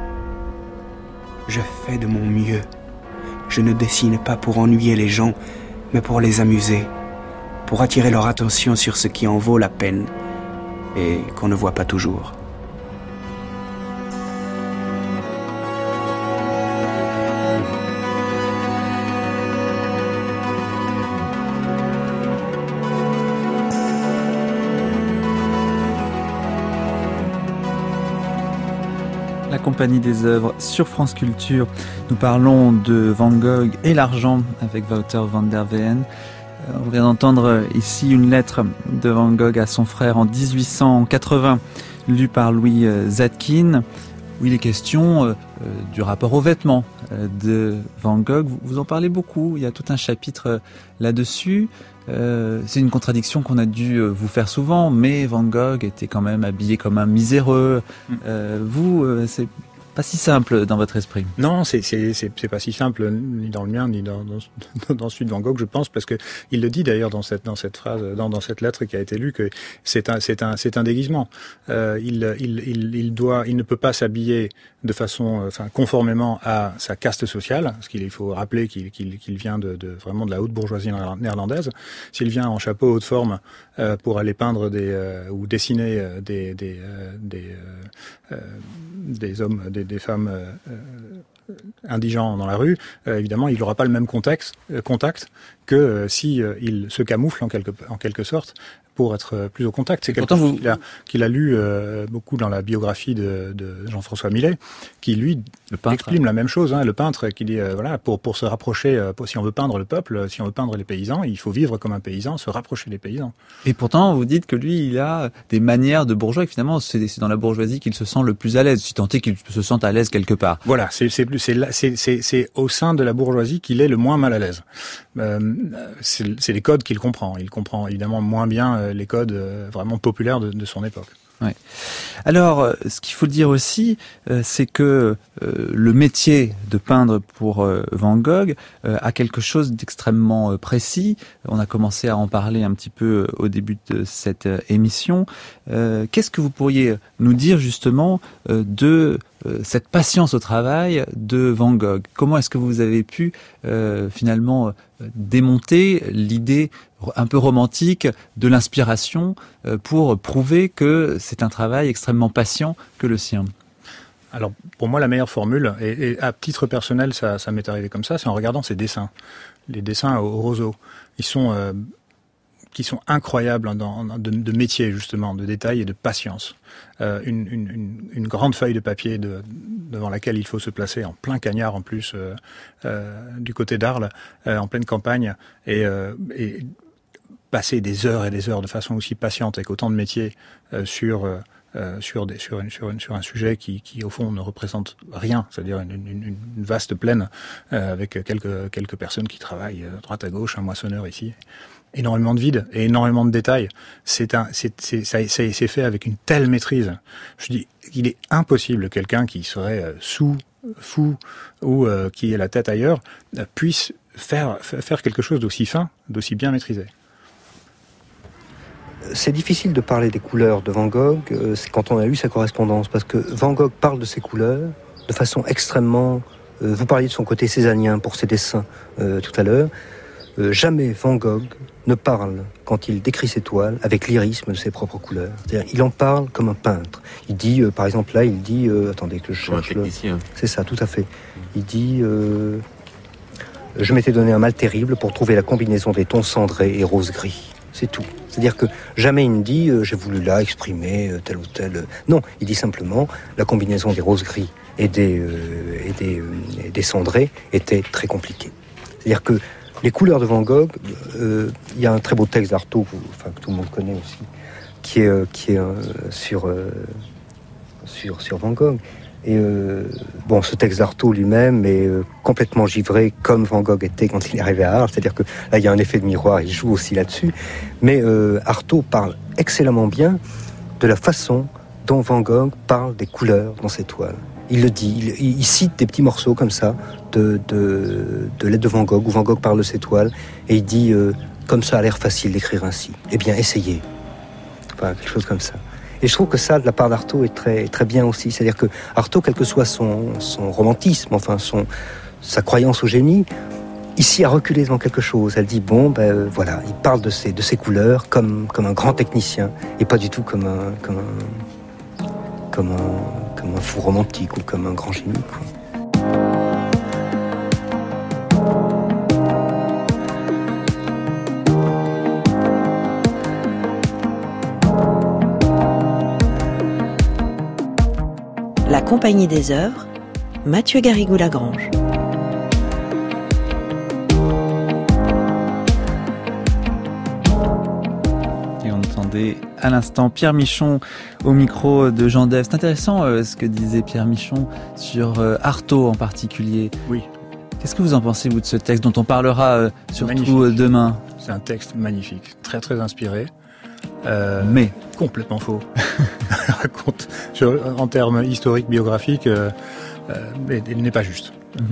Je fais de mon mieux. Je ne dessine pas pour ennuyer les gens, mais pour les amuser, pour attirer leur attention sur ce qui en vaut la peine et qu'on ne voit pas toujours. La Compagnie des œuvres sur France Culture. Nous parlons de Van Gogh et l'argent avec Wouter van der Ween. On vient d'entendre ici une lettre de Van Gogh à son frère en 1880, lue par Louis Zadkine, où il est question du rapport aux vêtements de Van Gogh. Vous en parlez beaucoup, il y a tout un chapitre là-dessus. C'est une contradiction qu'on a dû vous faire souvent, mais Van Gogh était quand même habillé comme un miséreux. pas si simple dans votre esprit. Non, c'est pas si simple, ni dans le mien, ni dans celui de Van Gogh, je pense, parce que il le dit d'ailleurs dans cette phrase, dans cette lettre qui a été lue, que c'est un déguisement. Il ne peut pas s'habiller de façon, conformément à sa caste sociale, parce qu'il faut rappeler qu'il vient vraiment de la haute bourgeoisie néerlandaise. S'il vient en chapeau haute forme pour aller peindre ou dessiner des hommes, des femmes indigents dans la rue, évidemment, il n'aura pas le même contact que si il se camoufle en quelque sorte pour être plus au contact. C'est quelque chose qu'il a lu beaucoup dans la biographie de Jean-François Millet, qui lui exprime la même chose. Le peintre qui dit pour se rapprocher, si on veut peindre le peuple, si on veut peindre les paysans, il faut vivre comme un paysan, se rapprocher des paysans. Et pourtant, vous dites que lui, il a des manières de bourgeois. Et finalement, c'est dans la bourgeoisie qu'il se sent le plus à l'aise, si tant est qu'il se sente à l'aise quelque part. Voilà, c'est au sein de la bourgeoisie qu'il est le moins mal à l'aise. C'est les codes qu'il comprend. Il comprend évidemment moins bien les codes vraiment populaires de son époque. Ouais. Alors, ce qu'il faut dire aussi, c'est que le métier de peindre pour Van Gogh a quelque chose d'extrêmement précis. On a commencé à en parler un petit peu au début de cette émission. Qu'est-ce que vous pourriez nous dire justement de cette patience au travail de Van Gogh? Comment est-ce que vous avez pu finalement démonter l'idée un peu romantique de l'inspiration pour prouver que c'est un travail extrêmement patient que le sien? Alors, pour moi, la meilleure formule, et à titre personnel, ça m'est arrivé comme ça, c'est en regardant ses dessins. Les dessins au roseau. Qui sont incroyables de métier, justement, de détail et de patience. Une grande feuille de papier devant laquelle il faut se placer en plein cagnard, en plus, du côté d'Arles, en pleine campagne, et passer des heures et des heures de façon aussi patiente avec autant de métier sur un sujet qui au fond ne représente rien, c'est-à-dire une vaste plaine avec quelques personnes qui travaillent droite à gauche, un moissonneur ici, énormément de vide et énormément de détails. C'est fait avec une telle maîtrise. Je dis, il est impossible que quelqu'un qui serait fou ou qui ait la tête ailleurs puisse faire quelque chose d'aussi fin, d'aussi bien maîtrisé. C'est difficile de parler des couleurs de Van Gogh, c'est quand on a lu sa correspondance, parce que Van Gogh parle de ses couleurs de façon extrêmement... vous parliez de son côté césanien pour ses dessins tout à l'heure. Jamais Van Gogh ne parle, quand il décrit ses toiles, avec lyrisme de ses propres couleurs. C'est-à-dire, il en parle comme un peintre. Il dit, par exemple là, attendez que je cherche le... C'est ça, tout à fait. Il dit... je m'étais donné un mal terrible pour trouver la combinaison des tons cendrés et rose-gris. C'est tout. C'est-à-dire que jamais il ne dit j'ai voulu là exprimer tel ou tel. Non, il dit simplement la combinaison des roses-gris et des cendrés était très compliquée. C'est-à-dire que les couleurs de Van Gogh, il y a un très beau texte d'Artaud, que tout le monde connaît aussi, qui est sur Van Gogh. Et ce texte d'Artaud lui-même est complètement givré comme Van Gogh était quand il est arrivé à Arles, c'est-à-dire que là il y a un effet de miroir, il joue aussi là-dessus, mais Artaud parle excellemment bien de la façon dont Van Gogh parle des couleurs dans ses toiles. Il le dit, il cite des petits morceaux comme ça de lettres de Van Gogh, où Van Gogh parle de ses toiles, et il dit comme ça a l'air facile d'écrire ainsi. Eh bien essayez. Enfin, quelque chose comme ça. Et je trouve que ça, de la part d'Artaud, est très, très bien aussi. C'est-à-dire que Artaud, quel que soit son romantisme, sa croyance au génie, ici a reculé devant quelque chose. Elle dit, voilà, il parle de ses couleurs comme un grand technicien, et pas du tout comme un fou romantique ou comme un grand génie, quoi. La Compagnie des œuvres, Mathieu Garrigou-Lagrange. Et on entendait à l'instant Pierre Michon au micro de Jean Dève. C'est intéressant ce que disait Pierre Michon sur Artaud en particulier. Oui. Qu'est-ce que vous en pensez, vous, de ce texte dont on parlera surtout magnifique. Demain? C'est un texte magnifique, très très inspiré. Mais complètement faux. Raconte en termes historiques, biographiques, il n'est pas juste.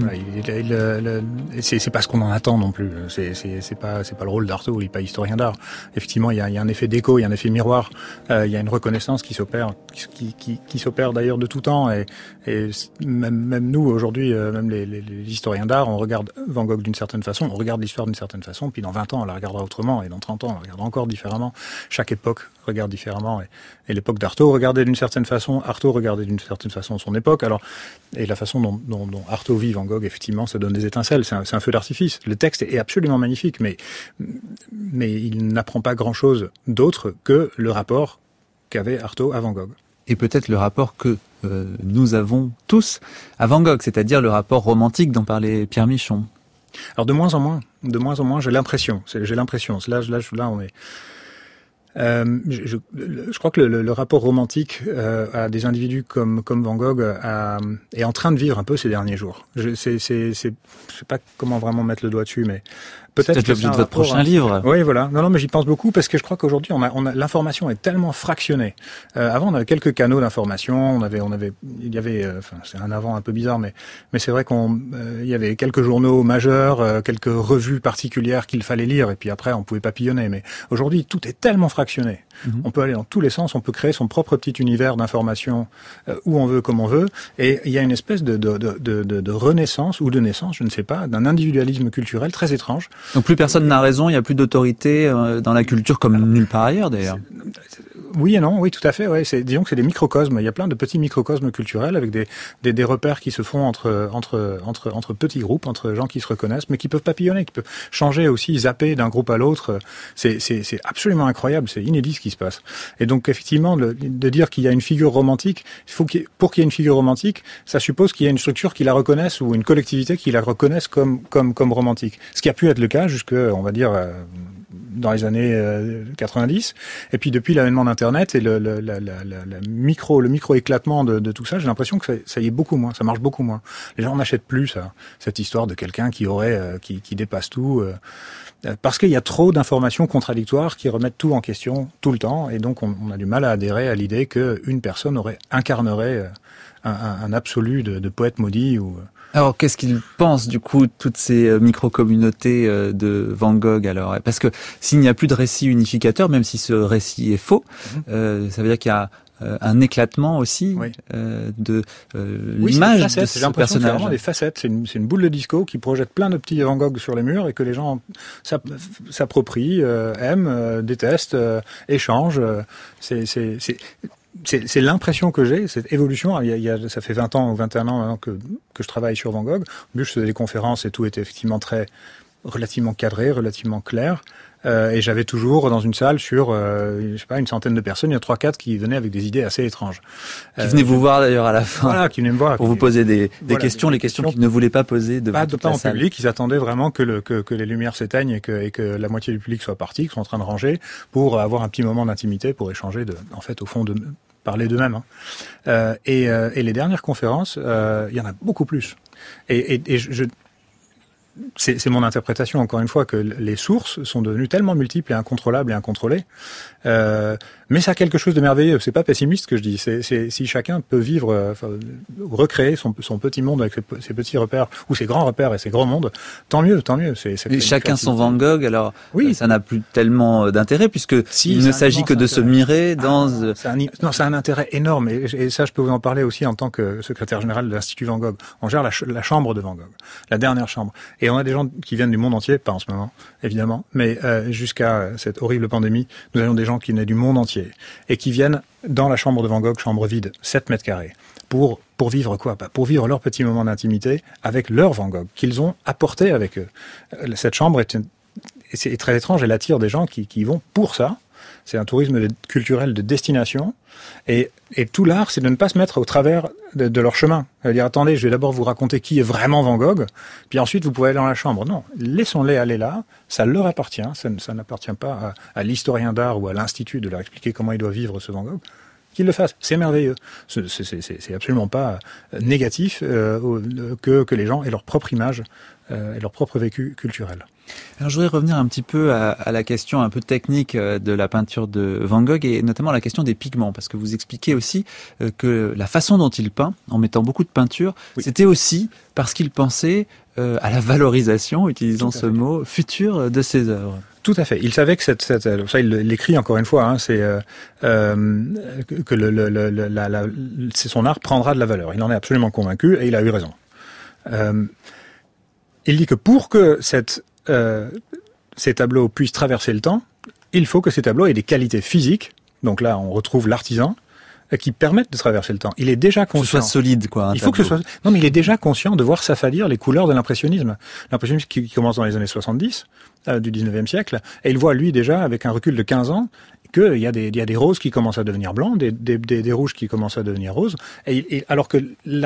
C'est pas ce qu'on en attend non plus. C'est pas le rôle d'Artaud. Il n'est pas historien d'art. Effectivement, il y a un effet d'écho, il y a un effet miroir. Il y a une reconnaissance qui s'opère, qui s'opère d'ailleurs de tout temps. Et même nous aujourd'hui, même les historiens d'art, on regarde Van Gogh d'une certaine façon, on regarde l'histoire d'une certaine façon. Puis dans 20 ans, on la regardera autrement, et dans 30 ans, on la regardera encore différemment. Chaque époque regarde différemment. Et l'époque d'Artaud regardait d'une certaine façon. Artaud regardait d'une certaine façon son époque. Alors, et la façon dont Artaud vit Van Gogh, effectivement, ça donne des étincelles. C'est un feu d'artifice. Le texte est absolument magnifique, mais il n'apprend pas grand-chose d'autre que le rapport qu'avait Artaud à Van Gogh. Et peut-être le rapport que nous avons tous à Van Gogh, c'est-à-dire le rapport romantique dont parlait Pierre Michon. Alors de moins en moins, j'ai l'impression. Là, on est. Je crois que le rapport romantique à des individus comme Van Gogh est en train de vivre un peu ces derniers jours. Je sais pas comment vraiment mettre le doigt dessus, mais peut-être l'objet de votre prochain livre. Oui, voilà. Non, mais j'y pense beaucoup parce que je crois qu'aujourd'hui, l'information est tellement fractionnée. Avant, on avait quelques canaux d'information. C'est un avant un peu bizarre, mais c'est vrai il y avait quelques journaux majeurs, quelques revues particulières qu'il fallait lire, et puis après, on pouvait papillonner. Mais aujourd'hui, tout est tellement fractionné. On peut aller dans tous les sens, on peut créer son propre petit univers d'information où on veut, comme on veut, et il y a une espèce de renaissance ou de naissance, je ne sais pas, d'un individualisme culturel très étrange. Donc plus personne n'a raison, il n'y a plus d'autorité dans la culture comme nulle part ailleurs d'ailleurs. Oui et non, oui, tout à fait. Ouais, disons que c'est des microcosmes. Il y a plein de petits microcosmes culturels avec des repères qui se font entre petits groupes, entre gens qui se reconnaissent, mais qui peuvent papillonner, qui peuvent changer aussi, zapper d'un groupe à l'autre. C'est absolument incroyable, c'est inédit ce qui se passe. Et donc effectivement, de dire qu'il y a une figure romantique, pour qu'il y ait une figure romantique, ça suppose qu'il y a une structure qui la reconnaisse ou une collectivité qui la reconnaisse comme romantique. Ce qui a pu être le cas jusque, on va dire, dans les années 90, et puis depuis l'avènement d'Internet et le micro-éclatement de tout ça, j'ai l'impression que ça y est beaucoup moins, ça marche beaucoup moins. Les gens n'achètent plus cette histoire de quelqu'un qui dépasse tout, parce qu'il y a trop d'informations contradictoires qui remettent tout en question tout le temps, et donc on a du mal à adhérer à l'idée qu'une personne incarnerait un absolu de poète maudit ou... Alors, qu'est-ce qu'ils pensent, du coup, toutes ces micro-communautés de Van Gogh, alors? Parce que s'il n'y a plus de récit unificateur, même si ce récit est faux, ça veut dire qu'il y a un éclatement aussi de l'image de ce personnage. C'est vraiment des facettes. C'est une boule de disco qui projette plein de petits Van Gogh sur les murs et que les gens s'approprient, aiment, détestent, échangent. C'est l'impression que j'ai, cette évolution. Ça fait 20 ans ou 21 ans maintenant que je travaille sur Van Gogh. Au début, je faisais des conférences et tout était effectivement relativement cadré, relativement clair. Et j'avais toujours dans une salle sur, je sais pas, une centaine de personnes, il y a 3-4 qui venaient avec des idées assez étranges. Qui venaient vous voir d'ailleurs à la fin. Voilà, qui venaient me voir. Pour vous poser des questions, les questions qu'ils ne voulaient pas poser devant toute la salle. Pas en public, ils attendaient vraiment que les lumières s'éteignent et que la moitié du public soit parti, qu'ils soient en train de ranger, pour avoir un petit moment d'intimité, pour échanger en fait, au fond, parler d'eux-mêmes. Et les dernières conférences, il y en a beaucoup plus. C'est mon interprétation, encore une fois, que les sources sont devenues tellement multiples et incontrôlables et incontrôlées. Mais ça a quelque chose de merveilleux. C'est pas pessimiste ce que je dis. Si chacun peut vivre, recréer son petit monde avec ses petits repères ou ses grands repères et ses grands mondes, tant mieux. Et chacun son Van Gogh. Alors, oui, ça n'a plus tellement d'intérêt puisque il ne s'agit que de se mirer dans. Non, ça a un intérêt énorme. Et ça, je peux vous en parler aussi en tant que secrétaire général de l'Institut Van Gogh. On gère la chambre de Van Gogh, la dernière chambre. Et on a des gens qui viennent du monde entier, pas en ce moment, évidemment, mais jusqu'à cette horrible pandémie, nous avions des gens qui venaient du monde entier et qui viennent dans la chambre de Van Gogh, chambre vide, 7 mètres carrés, pour vivre quoi ? Pour vivre leur petit moment d'intimité avec leur Van Gogh qu'ils ont apporté avec eux. Cette chambre c'est très étrange, elle attire des gens qui y vont pour ça. C'est un tourisme culturel de destination. Et tout l'art, c'est de ne pas se mettre au travers de leur chemin. C'est-à-dire, attendez, je vais d'abord vous raconter qui est vraiment Van Gogh, puis ensuite vous pouvez aller dans la chambre. Non, laissons-les aller là, ça leur appartient, ça n'appartient pas à l'historien d'art ou à l'institut de leur expliquer comment il doit vivre ce Van Gogh. Qu'ils le fassent, c'est merveilleux. C'est absolument pas négatif que les gens aient leur propre image et leur propre vécu culturel. Alors, je voudrais revenir un petit peu à la question un peu technique de la peinture de Van Gogh et notamment la question des pigments, parce que vous expliquez aussi que la façon dont il peint, en mettant beaucoup de peinture, c'était aussi parce qu'il pensait à la valorisation, utilisant ce mot, futur de ses œuvres. Tout à fait. Il savait que ça, il l'écrit encore une fois, c'est que son art prendra de la valeur. Il en est absolument convaincu et il a eu raison. Il dit que pour que ces tableaux puissent traverser le temps, il faut que ces tableaux aient des qualités physiques. Donc là, on retrouve l'artisan qui permettent de traverser le temps. Il est déjà conscient. Que ce soit solide, quoi. Il faut que ce soit. Non, mais il est déjà conscient de voir s'affalir les couleurs de l'impressionnisme. L'impressionnisme qui commence dans les années 70 du 19e siècle, et il voit lui déjà avec un recul de 15 ans qu'il y a des roses qui commencent à devenir blancs, des rouges qui commencent à devenir roses, et alors que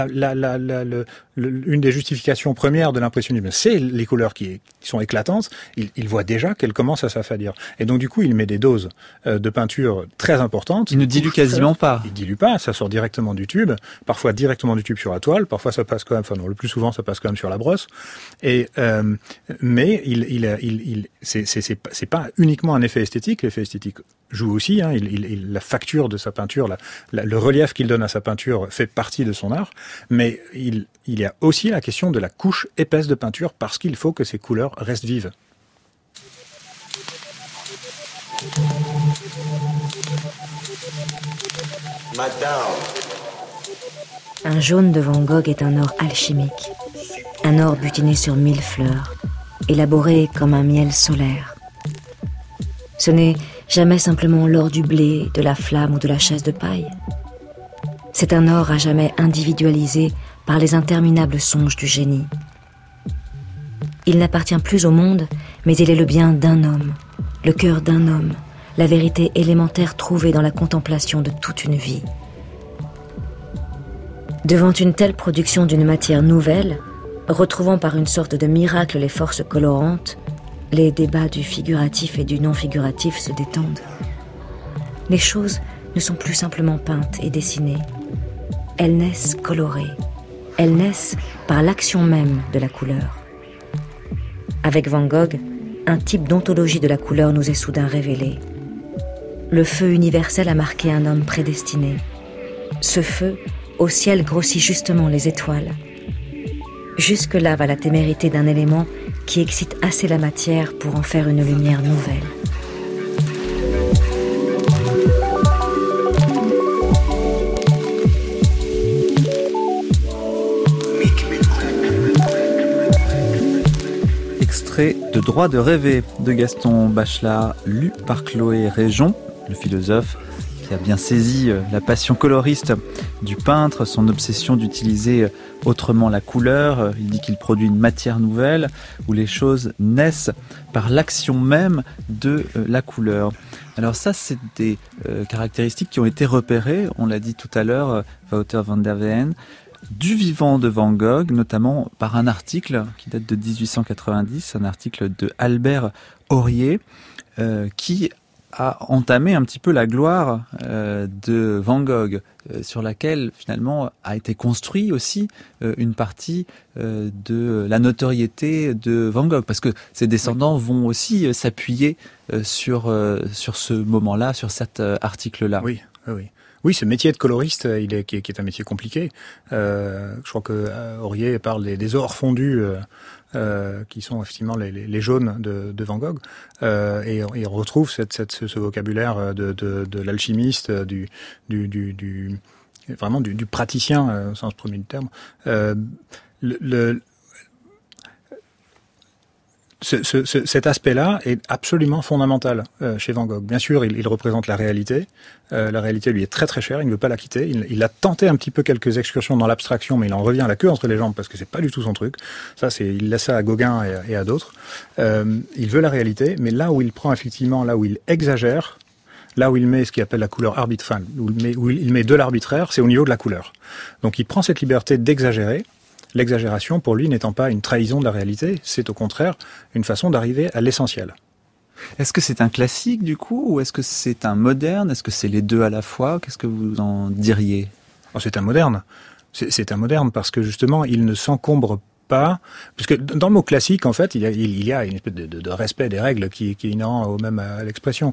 une des justifications premières de l'impressionnisme, c'est les couleurs qui sont éclatantes, il voit déjà qu'elles commencent à s'affadir. Et donc du coup, il met des doses de peinture très importantes. Il ne dilue quasiment pas. Il dilue pas, ça sort directement du tube, parfois directement du tube sur la toile, parfois ça passe quand même, enfin non, le plus souvent ça passe quand même sur la brosse. Et mais c'est pas uniquement un effet esthétique, l'effet esthétique joue aussi, la facture de sa peinture, le relief qu'il donne à sa peinture fait partie de son art, mais il y a aussi la question de la couche épaisse de peinture parce qu'il faut que ces couleurs restent vives. Un jaune de Van Gogh est un or alchimique, un or butiné sur 1000 fleurs, élaboré comme un miel solaire. Ce n'est jamais simplement l'or du blé, de la flamme ou de la chaise de paille. C'est un or à jamais individualisé par les interminables songes du génie. Il n'appartient plus au monde, mais il est le bien d'un homme, le cœur d'un homme, la vérité élémentaire trouvée dans la contemplation de toute une vie. Devant une telle production d'une matière nouvelle, retrouvant par une sorte de miracle les forces colorantes, les débats du figuratif et du non-figuratif se détendent. Les choses ne sont plus simplement peintes et dessinées. Elles naissent colorées. Elles naissent par l'action même de la couleur. Avec Van Gogh, un type d'ontologie de la couleur nous est soudain révélé. Le feu universel a marqué un homme prédestiné. Ce feu, au ciel grossit justement les étoiles. Jusque-là va la témérité d'un élément qui excite assez la matière pour en faire une lumière nouvelle. Extrait de Droit de rêver de Gaston Bachelard, lu par Chloé Réjon, le philosophe qui a bien saisi la passion coloriste du peintre, son obsession d'utiliser autrement la couleur. Il dit qu'il produit une matière nouvelle où les choses naissent par l'action même de la couleur. Alors ça, c'est des caractéristiques qui ont été repérées, on l'a dit tout à l'heure, Wouter van der Ween, du vivant de Van Gogh, notamment par un article qui date de 1890, un article de Albert Aurier, qui a entamé un petit peu la gloire de Van Gogh, sur laquelle finalement a été construit aussi une partie de la notoriété de Van Gogh, parce que ses descendants vont aussi s'appuyer sur ce moment-là, sur cet article-là. Oui, oui. Oui, ce métier de coloriste, qui est un métier compliqué. Je crois que Aurier parle des ors fondus, qui sont effectivement les jaunes de Van Gogh, et on retrouve ce vocabulaire de l'alchimiste, vraiment du praticien au sens premier du terme. Cet aspect-là est absolument fondamental chez Van Gogh. Bien sûr, il représente la réalité. La réalité lui est très très chère, il ne veut pas la quitter. Il a tenté un petit peu quelques excursions dans l'abstraction, mais il en revient à la queue entre les jambes parce que c'est pas du tout son truc. Il laisse ça à Gauguin et à d'autres. Il veut la réalité, mais là où il prend effectivement, là où il exagère, là où il met ce qu'il appelle la couleur arbitraire, où il met de l'arbitraire, c'est au niveau de la couleur. Donc il prend cette liberté d'exagérer. L'exagération, pour lui, n'étant pas une trahison de la réalité, c'est au contraire une façon d'arriver à l'essentiel. Est-ce que c'est un classique, du coup, ou est-ce que c'est un moderne? Est-ce que c'est les deux à la fois? Qu'est-ce que vous en diriez? C'est un moderne. C'est un moderne parce que, justement, il ne s'encombre pas, puisque dans le mot classique, en fait, il y a une espèce de respect des règles qui est inhérent au même à l'expression.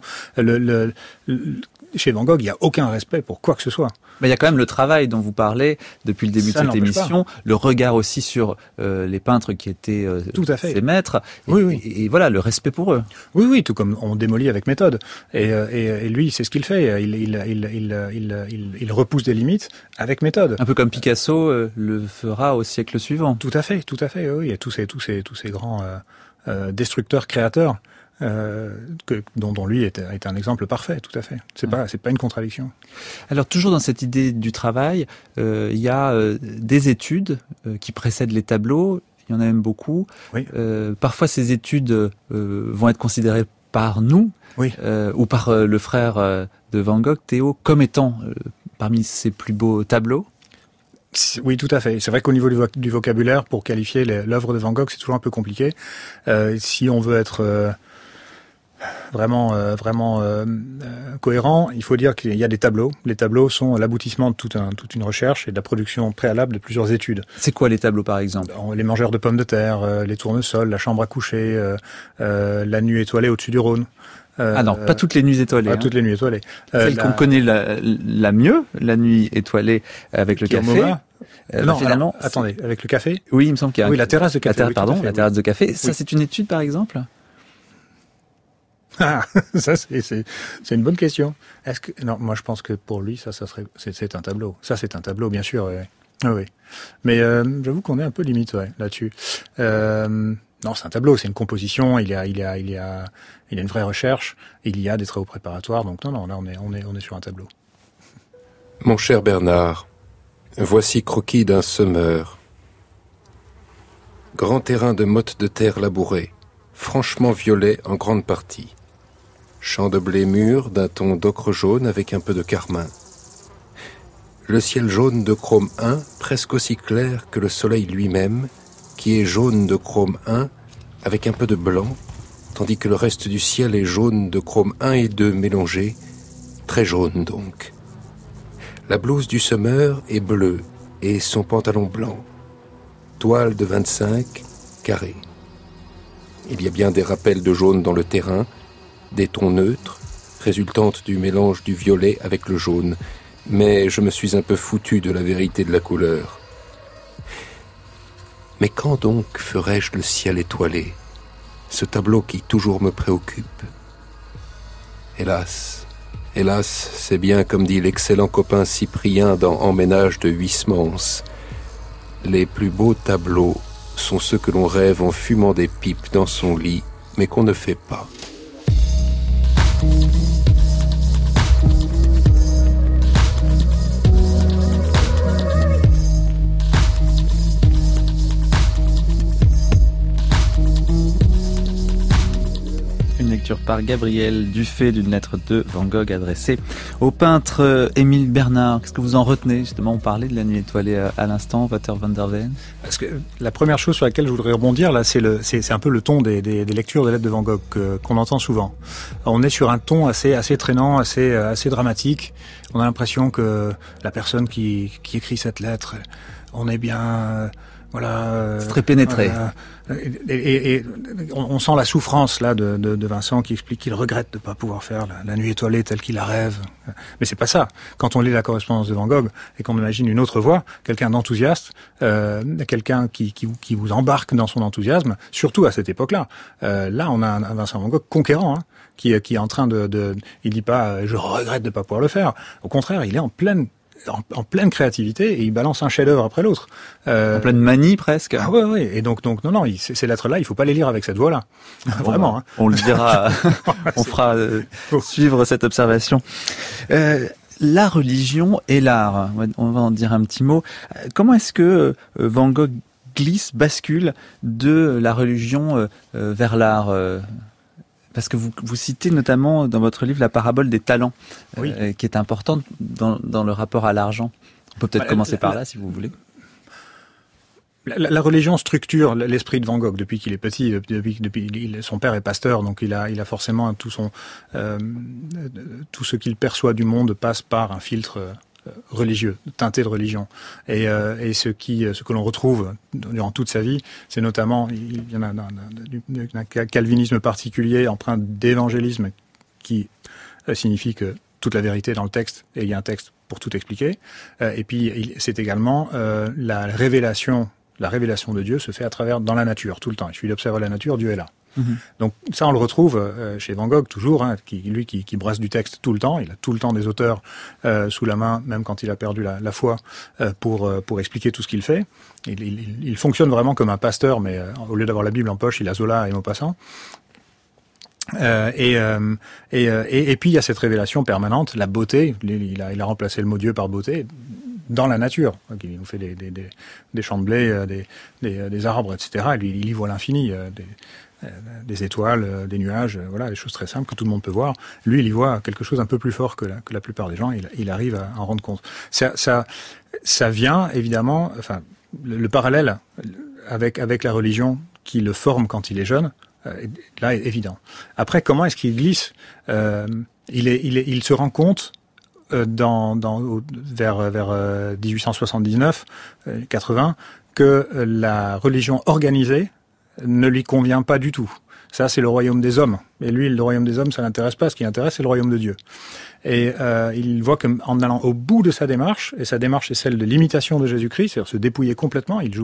Chez Van Gogh, il n'y a aucun respect pour quoi que ce soit. Mais il y a quand même le travail dont vous parlez depuis le début de cette émission, le regard aussi sur les peintres qui étaient ses maîtres, et voilà, le respect pour eux. Oui, tout comme on démolit avec méthode. Et lui, c'est ce qu'il fait. Il repousse des limites avec méthode. Un peu comme Picasso le fera au siècle suivant. Tout à fait. Oui, il y a tous ces grands destructeurs, créateurs. Dont lui est un exemple parfait, tout à fait. C'est pas une contradiction. Alors toujours dans cette idée du travail, il y a des études qui précèdent les tableaux. Il y en a même beaucoup. Oui. Parfois ces études vont être considérées par nous ou par le frère de Van Gogh, Théo, comme étant parmi ses plus beaux tableaux. Oui, tout à fait. C'est vrai qu'au niveau du vocabulaire, pour qualifier l'œuvre de Van Gogh, c'est toujours un peu compliqué. Si on veut être vraiment cohérent, il faut dire qu'il y a des tableaux. Les tableaux sont l'aboutissement de toute une recherche et de la production préalable de plusieurs études. C'est quoi les tableaux, par exemple ? Les mangeurs de pommes de terre, les tournesols, la chambre à coucher, la nuit étoilée au-dessus du Rhône. Non, pas toutes les nuits étoilées. Pas toutes les nuits étoilées. Celle qu'on connaît la mieux, la nuit étoilée avec le café. Non, finalement. Alors, attendez, avec le café. Oui, il me semble qu'il y a. Oui, la terrasse de café. La terrasse de café. Ça, c'est une étude, par exemple. Ah, ça c'est une bonne question. Non, moi je pense que pour lui c'est un tableau. Ça c'est un tableau, bien sûr. Oui. Mais j'avoue qu'on est un peu limite là-dessus. Non, c'est un tableau, c'est une composition. Il y a une vraie recherche. Il y a des travaux préparatoires. Donc non, là on est sur un tableau. Mon cher Bernard, voici croquis d'un semeur. Grand terrain de mottes de terre labourées, franchement violet en grande partie. Champ de blé mûr d'un ton d'ocre jaune avec un peu de carmin. Le ciel jaune de chrome 1, presque aussi clair que le soleil lui-même, qui est jaune de chrome 1 avec un peu de blanc, tandis que le reste du ciel est jaune de chrome 1 et 2 mélangés, très jaune donc. La blouse du semeur est bleue et son pantalon blanc. Toile de 25, carré. Il y a bien des rappels de jaune dans le terrain, des tons neutres, résultantes du mélange du violet avec le jaune, mais je me suis un peu foutu de la vérité de la couleur. Mais quand donc ferai-je le ciel étoilé, ce tableau qui toujours me préoccupe ? Hélas, c'est bien comme dit l'excellent copain Cyprien dans Emménage de Huysmans. Les plus beaux tableaux sont ceux que l'on rêve en fumant des pipes dans son lit, mais qu'on ne fait pas. Une lecture par Gabriel Dufay d'une lettre de Van Gogh adressée au peintre Émile Bernard. Qu'est-ce que vous en retenez ? Justement, on parlait de la nuit étoilée à l'instant, Wouter van der Veen. Parce que la première chose sur laquelle je voudrais rebondir, là, c'est un peu le ton des lectures des lettres de Van Gogh qu'on entend souvent. On est sur un ton assez traînant, assez dramatique. On a l'impression que la personne qui écrit cette lettre, on est bien... c'est très pénétré. Et on sent la souffrance là de Vincent qui explique qu'il regrette de ne pas pouvoir faire la nuit étoilée telle qu'il la rêve. Mais c'est pas ça. Quand on lit la correspondance de Van Gogh et qu'on imagine une autre voix, quelqu'un d'enthousiaste, quelqu'un qui vous embarque dans son enthousiasme, surtout à cette époque-là. Là, on a un Vincent Van Gogh conquérant, qui est en train il dit pas je regrette de ne pas pouvoir le faire. Au contraire, il est en pleine créativité et il balance un chef-d'œuvre après l'autre. En pleine manie presque. Ah ouais. Et donc non, ces lettres-là, il faut pas les lire avec cette voix-là. Vraiment. Hein. On le dira. On fera suivre cette observation. La religion et l'art. On va en dire un petit mot. Comment est-ce que Van Gogh bascule de la religion vers l'art? Parce que vous citez notamment dans votre livre la parabole des talents, qui est importante dans le rapport à l'argent. On peut peut-être commencer par là, si vous voulez. La religion structure l'esprit de Van Gogh depuis qu'il est petit. Son père est pasteur, donc il a forcément tout ce qu'il perçoit du monde passe par un filtre religieux, teinté de religion. Et ce que l'on retrouve durant toute sa vie, c'est notamment, il y en a d'un calvinisme particulier empreint d'évangélisme qui signifie que toute la vérité est dans le texte et il y a un texte pour tout expliquer. Et puis c'est également la révélation de Dieu se fait dans la nature tout le temps. Il suffit d'observer la nature, Dieu est là. Donc ça on le retrouve chez Van Gogh toujours, qui brasse du texte tout le temps. Il a tout le temps des auteurs sous la main, même quand il a perdu la foi, pour expliquer tout ce qu'il fait. Il fonctionne vraiment comme un pasteur, mais au lieu d'avoir la Bible en poche, il a Zola et Maupassant. Et puis il y a cette révélation permanente, la beauté. Il a remplacé le mot Dieu par beauté dans la nature. Il nous fait des champs de blé, des arbres, etc. Et lui, il y voit l'infini. Des étoiles, des nuages, voilà, des choses très simples que tout le monde peut voir. Lui, il y voit quelque chose un peu plus fort que la plupart des gens. Il arrive à en rendre compte. Ça vient évidemment, enfin, le parallèle avec la religion qui le forme quand il est jeune, là est évident. Après, comment est-ce qu'il glisse ? Il se rend compte vers 1879, 80, que la religion organisée ne lui convient pas du tout. Ça, c'est le royaume des hommes. Et lui, le royaume des hommes, ça l'intéresse pas. Ce qui l'intéresse, c'est le royaume de Dieu. Et il voit qu'en allant au bout de sa démarche, et sa démarche est celle de l'imitation de Jésus-Christ, c'est-à-dire se dépouiller complètement, il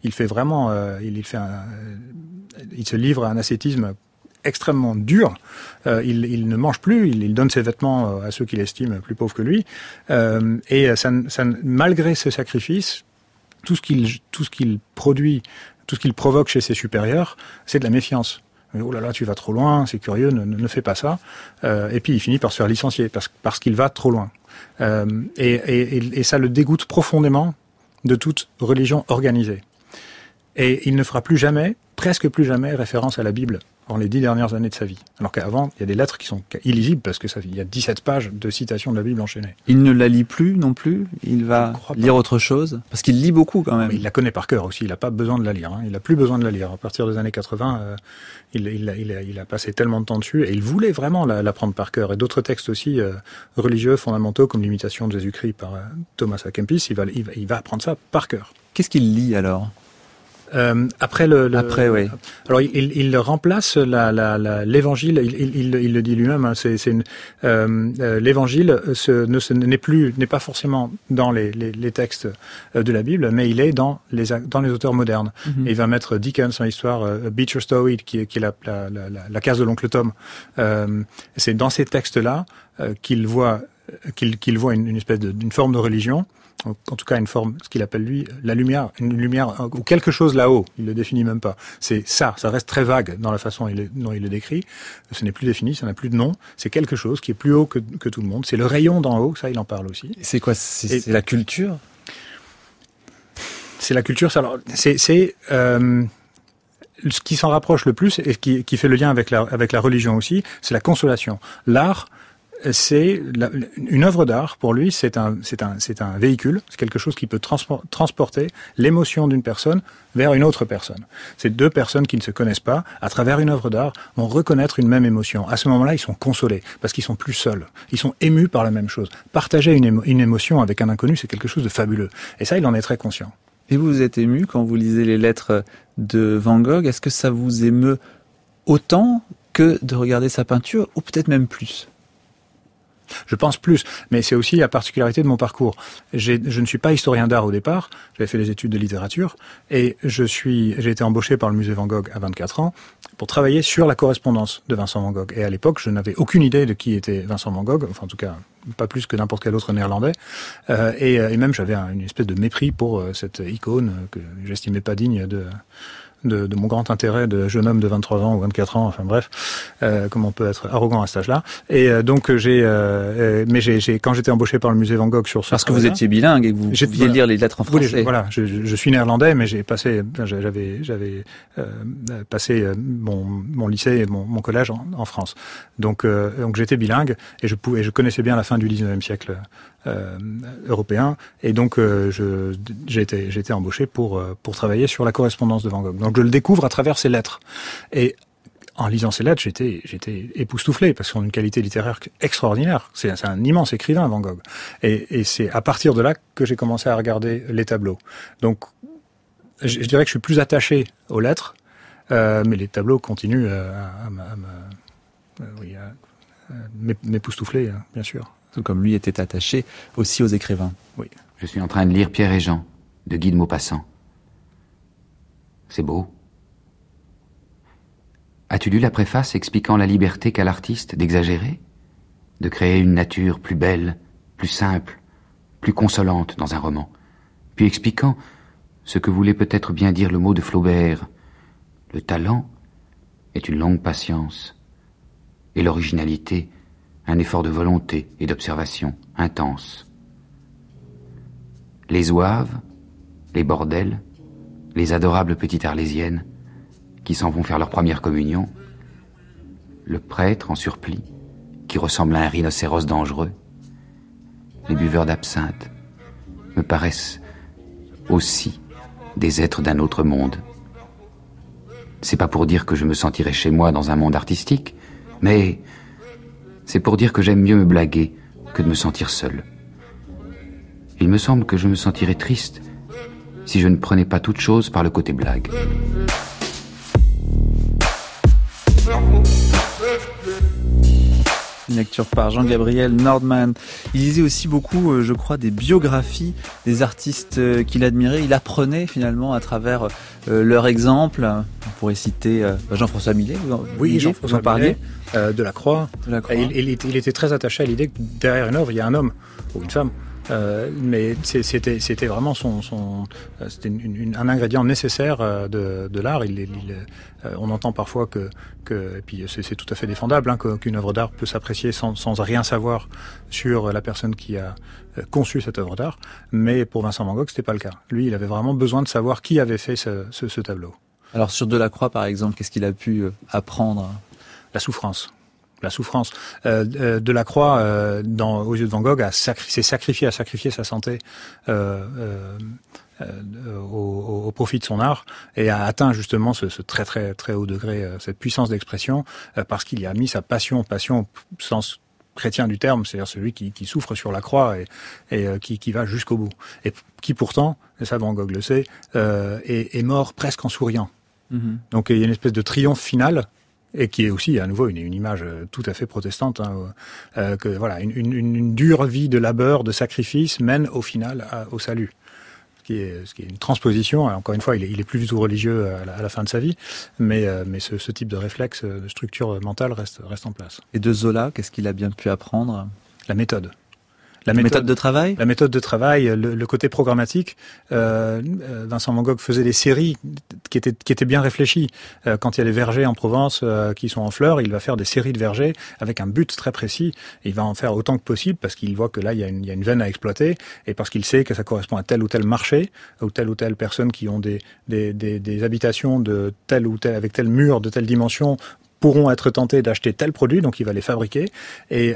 se livre à un ascétisme extrêmement dur. Il ne mange plus, il donne ses vêtements à ceux qu'il estime plus pauvres que lui. Et malgré ce sacrifice, tout ce qu'il produit, tout ce qu'il provoque chez ses supérieurs, c'est de la méfiance. Oh là là, tu vas trop loin, c'est curieux, ne fais pas ça. Et puis il finit par se faire licencier parce qu'il va trop loin. Et ça le dégoûte profondément de toute religion organisée. Et il ne fera presque plus jamais référence à la Bible dans les 10 dernières années de sa vie. Alors qu'avant, il y a des lettres qui sont illisibles parce que il y a 17 pages de citations de la Bible enchaînées. Il ne la lit plus non plus. Il va lire autre chose parce qu'il lit beaucoup quand même. Mais il la connaît par cœur aussi. Il n'a pas besoin de la lire. Il n'a plus besoin de la lire. À partir des années 80, il a passé tellement de temps dessus et il voulait vraiment l'apprendre par cœur. Et d'autres textes aussi religieux fondamentaux comme l'imitation de Jésus-Christ par Thomas à Kempis, il va apprendre ça par cœur. Qu'est-ce qu'il lit alors ? Après, oui. Alors, il remplace l'évangile. Il le dit lui-même. Hein, l'évangile n'est pas forcément dans les textes de la Bible, mais il est dans les auteurs modernes. Mm-hmm. Et il va mettre Dickens dans l'histoire Beecher Stowe, qui est la case de l'oncle Tom. C'est dans ces textes-là qu'il voit une espèce d'une forme de religion. En tout cas, une forme, ce qu'il appelle lui, la lumière, une lumière, ou quelque chose là-haut. Il le définit même pas. C'est ça reste très vague dans la façon dont il le décrit. Ce n'est plus défini, ça n'a plus de nom. C'est quelque chose qui est plus haut que tout le monde. C'est le rayon d'en haut, ça, il en parle aussi. C'est quoi? C'est la culture? C'est la culture, alors, c'est ce qui s'en rapproche le plus et qui fait le lien avec la religion aussi, c'est la consolation. L'art, c'est une œuvre d'art pour lui, c'est un véhicule, c'est quelque chose qui peut transporter l'émotion d'une personne vers une autre personne. C'est deux personnes qui ne se connaissent pas, à travers une œuvre d'art, vont reconnaître une même émotion. À ce moment-là, ils sont consolés parce qu'ils sont plus seuls. Ils sont émus par la même chose. Partager une émotion avec un inconnu, c'est quelque chose de fabuleux. Et ça, il en est très conscient. Et vous êtes ému quand vous lisez les lettres de Van Gogh. Est-ce que ça vous émeut autant que de regarder sa peinture, ou peut-être même plus? Je pense plus, mais c'est aussi la particularité de mon parcours. Je ne suis pas historien d'art au départ, j'avais fait des études de littérature, et j'ai été embauché par le musée Van Gogh à 24 ans pour travailler sur la correspondance de Vincent Van Gogh. Et à l'époque, je n'avais aucune idée de qui était Vincent Van Gogh, enfin en tout cas pas plus que n'importe quel autre néerlandais, et même j'avais une espèce de mépris pour cette icône que j'estimais pas digne de mon grand intérêt de jeune homme de 23 ans ou 24 ans, enfin bref, comment on peut être arrogant à cet âge-là. Et donc quand j'étais embauché par le musée Van Gogh sur ce parce que vous étiez bilingue et que vous pouviez lire les lettres en français. Voilà, je suis néerlandais, mais j'avais passé mon lycée et mon collège en France. Donc j'étais bilingue et je connaissais bien la fin du 19e siècle européen, et donc j'ai été embauché pour travailler sur la correspondance de Van Gogh. Donc je le découvre à travers ses lettres. Et en lisant ses lettres, j'étais époustouflé parce qu'ils ont une qualité littéraire extraordinaire. C'est un immense écrivain, Van Gogh. Et c'est à partir de là que j'ai commencé à regarder les tableaux. Donc, je dirais que je suis plus attaché aux lettres, mais les tableaux continuent à m'époustoufler, bien sûr. Tout comme lui était attaché aussi aux écrivains. Oui. Je suis en train de lire Pierre et Jean, de Guy de Maupassant. C'est beau. As-tu lu la préface expliquant la liberté qu'a l'artiste d'exagérer, de créer une nature plus belle, plus simple, plus consolante dans un roman, puis expliquant ce que voulait peut-être bien dire le mot de Flaubert. Le talent est une longue patience, et l'originalité, un effort de volonté et d'observation intense. Les ouaves, les bordels, les adorables petites arlésiennes, qui s'en vont faire leur première communion, le prêtre en surplis, qui ressemble à un rhinocéros dangereux, les buveurs d'absinthe, me paraissent aussi des êtres d'un autre monde. C'est pas pour dire que je me sentirais chez moi dans un monde artistique, mais c'est pour dire que j'aime mieux me blaguer que de me sentir seul. Il me semble que je me sentirais triste si je ne prenais pas toute chose par le côté blague. Une lecture par Jean-Gabriel Nordman. Il lisait aussi beaucoup, je crois, des biographies des artistes qu'il admirait. Il apprenait finalement à travers leur exemple. On pourrait citer Jean-François Millet. Oui, Jean-François Millet, Delacroix. Il était très attaché à l'idée que derrière une œuvre, il y a un homme ou une femme. Mais c'était vraiment c'était un ingrédient nécessaire de l'art. On entend parfois et puis c'est tout à fait défendable, qu'une œuvre d'art peut s'apprécier sans rien savoir sur la personne qui a conçu cette œuvre d'art. Mais pour Vincent Van Gogh, c'était pas le cas. Lui, il avait vraiment besoin de savoir qui avait fait ce tableau. Alors sur Delacroix, par exemple, qu'est-ce qu'il a pu apprendre ? La souffrance. Delacroix, aux yeux de Van Gogh, s'est sacrifié sa santé au profit de son art et a atteint justement ce très très très haut degré, cette puissance d'expression, parce qu'il y a mis sa passion au sens chrétien du terme, c'est-à-dire celui qui souffre sur la croix et qui va jusqu'au bout. Et qui pourtant, et ça Van Gogh le sait, est mort presque en souriant. Mm-hmm. Donc il y a une espèce de triomphe final. Et qui est aussi à nouveau une image tout à fait protestante, que voilà, une dure vie de labeur, de sacrifice mène au final au salut. Ce qui est une transposition. Encore une fois, il est plus du tout religieux à la fin de sa vie, mais ce type de réflexe, de structure mentale reste en place. Et de Zola, qu'est-ce qu'il a bien pu apprendre ? La méthode. La méthode de travail ? La méthode de travail, le côté programmatique. Vincent Van Gogh faisait des séries qui étaient bien réfléchies. Quand il y a des vergers en Provence qui sont en fleurs, il va faire des séries de vergers avec un but très précis. Il va en faire autant que possible parce qu'il voit que là, il y a une veine à exploiter et parce qu'il sait que ça correspond à tel ou tel marché ou telle personne qui ont des habitations de tel ou tel, avec tel mur, de telle dimension, pourront être tentés d'acheter tel produit, donc il va les fabriquer. Et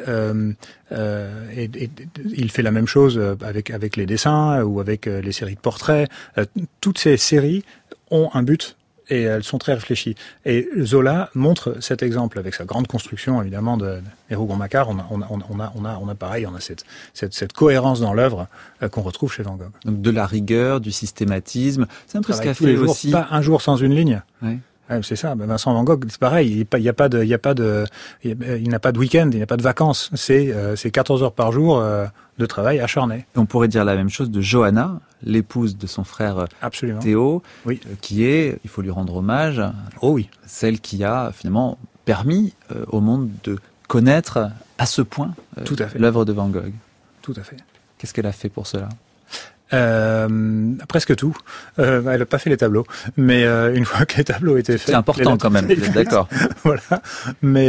il fait la même chose avec les dessins ou avec les séries de portraits. Toutes ces séries ont un but et elles sont très réfléchies. Et Zola montre cet exemple avec sa grande construction, évidemment, de Rougon-Macquart. On a pareil, on a cette cohérence dans l'œuvre qu'on retrouve chez Van Gogh. Donc de la rigueur, du systématisme. C'est un peu ce qu'a fait aussi. Pas un jour sans une ligne. Oui. Ouais, c'est ça. Vincent Van Gogh, c'est pareil. Il n'a pas de week-end, il n'a pas de vacances. C'est 14 heures par jour de travail acharné. Et on pourrait dire la même chose de Johanna, l'épouse de son frère Absolument. Théo, oui. Qui est, il faut lui rendre hommage, celle qui a finalement permis au monde de connaître à ce point l'œuvre de Van Gogh. Tout à fait. Qu'est-ce qu'elle a fait pour cela ? Presque tout. Elle n'a pas fait les tableaux, mais une fois que les tableaux étaient faits, c'est important quand même. D'accord. Voilà. Mais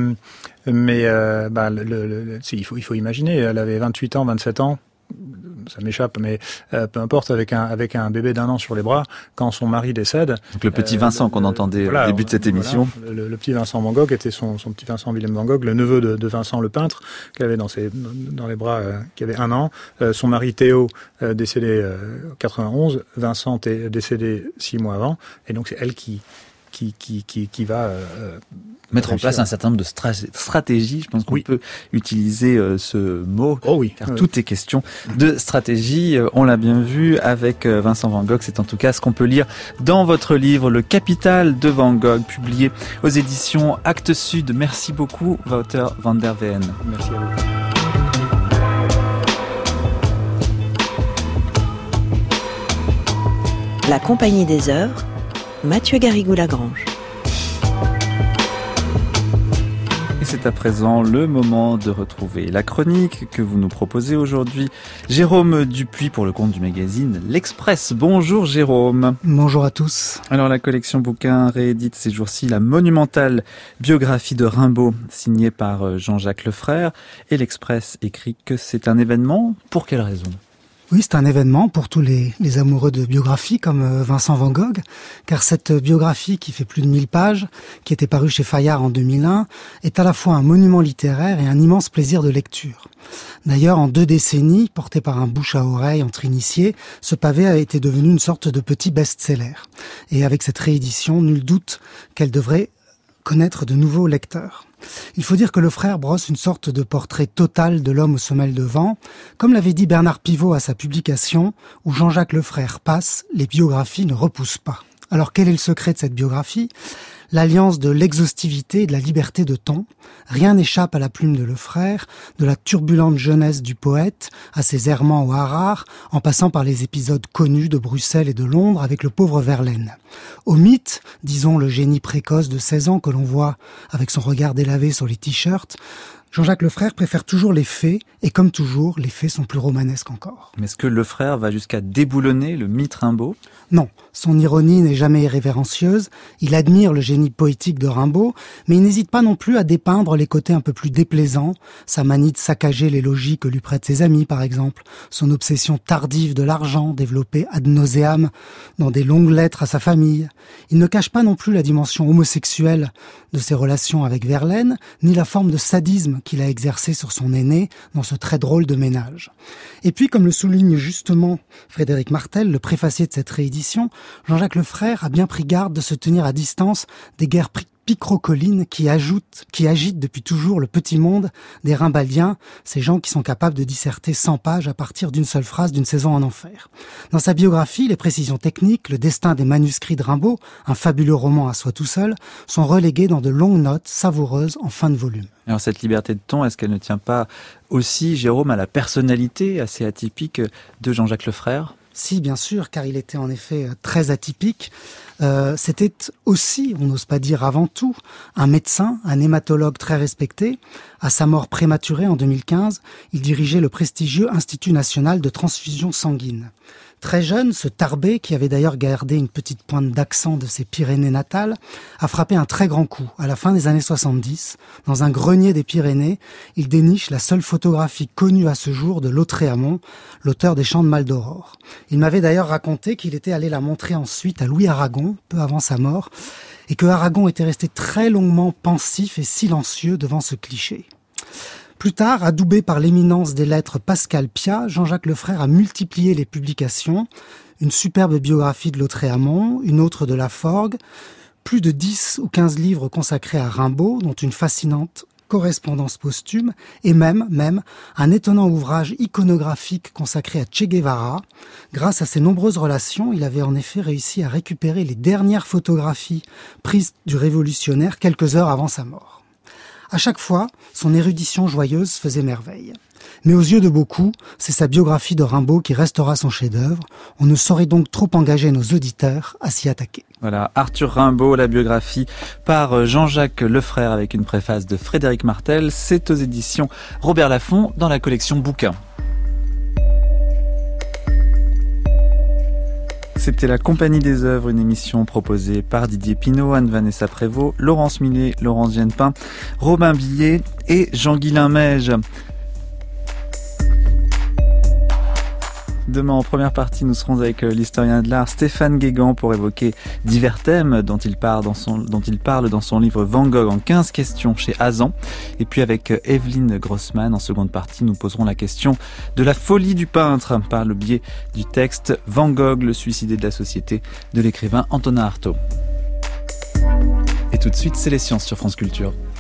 il faut imaginer. Elle avait 28 ans, 27 ans. Ça m'échappe, mais peu importe, avec un bébé d'1 an sur les bras, quand son mari décède. Donc le petit Vincent qu'on entendait au début de cette émission. Le petit Vincent Van Gogh était son petit Vincent Willem Van Gogh, le neveu de Vincent le peintre, qu'elle avait dans les bras, qui avait 1 an. Son mari Théo, décédé en 91, Vincent est décédé 6 mois avant, et donc c'est elle qui qui va mettre en place un certain nombre de stratégies. Je pense qu'on peut utiliser ce mot, car tout est question de stratégie. On l'a bien vu avec Vincent Van Gogh. C'est en tout cas ce qu'on peut lire dans votre livre Le Capital de Van Gogh, publié aux éditions Actes Sud. Merci beaucoup, Wouter van der Veen. Merci à vous. La Compagnie des Œuvres, Mathieu Garrigou-Lagrange. Et c'est à présent le moment de retrouver la chronique que vous nous proposez aujourd'hui. Jérôme Dupuis pour le compte du magazine L'Express. Bonjour Jérôme. Bonjour à tous. Alors la collection bouquins réédite ces jours-ci la monumentale biographie de Rimbaud signée par Jean-Jacques Lefrère. Et L'Express écrit que c'est un événement. Pour quelle raison ? Oui, c'est un événement pour tous les amoureux de biographie comme Vincent Van Gogh, car cette biographie qui fait plus de 1000 pages, qui était parue chez Fayard en 2001, est à la fois un monument littéraire et un immense plaisir de lecture. D'ailleurs, en 2 décennies, porté par un bouche à oreille entre initiés, ce pavé a été devenu une sorte de petit best-seller. Et avec cette réédition, nul doute qu'elle devrait connaître de nouveaux lecteurs. Il faut dire que Lefrère brosse une sorte de portrait total de l'homme aux semelles de vent. Comme l'avait dit Bernard Pivot à sa publication, où Jean-Jacques Lefrère passe, les biographies ne repoussent pas. Alors quel est le secret de cette biographie ? L'alliance de l'exhaustivité et de la liberté de ton. Rien n'échappe à la plume de Lefrère, de la turbulente jeunesse du poète, à ses errements au Harare, en passant par les épisodes connus de Bruxelles et de Londres avec le pauvre Verlaine. Au mythe, disons le génie précoce de 16 ans que l'on voit avec son regard délavé sur les t-shirts, Jean-Jacques Lefrère préfère toujours les faits, et comme toujours, les faits sont plus romanesques encore. Mais est-ce que Lefrère va jusqu'à déboulonner le mythe Rimbaud ? Non, son ironie n'est jamais irrévérencieuse, il admire le génie poétique de Rimbaud, mais il n'hésite pas non plus à dépeindre les côtés un peu plus déplaisants, sa manie de saccager les logis que lui prêtent ses amis par exemple, son obsession tardive de l'argent développée ad nauseam dans des longues lettres à sa famille. Il ne cache pas non plus la dimension homosexuelle de ses relations avec Verlaine, ni la forme de sadisme qu'il a exercé sur son aîné dans ce très drôle de ménage. Et puis, comme le souligne justement Frédéric Martel, le préfacier de cette réédition, Jean-Jacques Lefrère a bien pris garde de se tenir à distance des guerres picrocolines qui agitent depuis toujours le petit monde des Rimbaldiens, ces gens qui sont capables de disserter 100 pages à partir d'une seule phrase d'une saison en enfer. Dans sa biographie, les précisions techniques, le destin des manuscrits de Rimbaud, un fabuleux roman à soi tout seul, sont relégués dans de longues notes savoureuses en fin de volume. Alors cette liberté de ton, est-ce qu'elle ne tient pas aussi, Jérôme, à la personnalité assez atypique de Jean-Jacques Lefrère ? Si, bien sûr, car il était en effet très atypique. C'était aussi, on n'ose pas dire avant tout, un médecin, un hématologue très respecté. À sa mort prématurée en 2015, il dirigeait le prestigieux Institut national de transfusion sanguine. Très jeune, ce Tarbé, qui avait d'ailleurs gardé une petite pointe d'accent de ses Pyrénées natales, a frappé un très grand coup. À la fin des années 70, dans un grenier des Pyrénées, il déniche la seule photographie connue à ce jour de Lautréamont, l'auteur des Chants de Maldoror. Il m'avait d'ailleurs raconté qu'il était allé la montrer ensuite à Louis Aragon, peu avant sa mort, et que Aragon était resté très longuement pensif et silencieux devant ce cliché. Plus tard, adoubé par l'éminence des lettres Pascal Piat, Jean-Jacques Lefrère a multiplié les publications, une superbe biographie de Lautréamont, une autre de Laforgue, plus de 10 ou 15 livres consacrés à Rimbaud, dont une fascinante correspondance posthume, et même un étonnant ouvrage iconographique consacré à Che Guevara. Grâce à ses nombreuses relations, il avait en effet réussi à récupérer les dernières photographies prises du révolutionnaire quelques heures avant sa mort. À chaque fois, son érudition joyeuse faisait merveille. Mais aux yeux de beaucoup, c'est sa biographie de Rimbaud qui restera son chef-d'œuvre. On ne saurait donc trop engager nos auditeurs à s'y attaquer. Voilà, Arthur Rimbaud, la biographie par Jean-Jacques Lefrère avec une préface de Frédéric Martel. C'est aux éditions Robert Laffont dans la collection Bouquins. C'était la Compagnie des Œuvres, une émission proposée par Didier Pinault, Anne-Vanessa Prévost, Laurence Millet, Laurence Genepin, Robin Billet et Jean-Guilain Meige. Demain, en première partie, nous serons avec l'historien de l'art Stéphane Guégan pour évoquer divers thèmes dont il parle dans son livre Van Gogh en 15 questions chez Azan. Et puis avec Evelyne Grossman, en seconde partie, nous poserons la question de la folie du peintre par le biais du texte Van Gogh, le suicidé de la société de l'écrivain Antonin Artaud. Et tout de suite, c'est les sciences sur France Culture.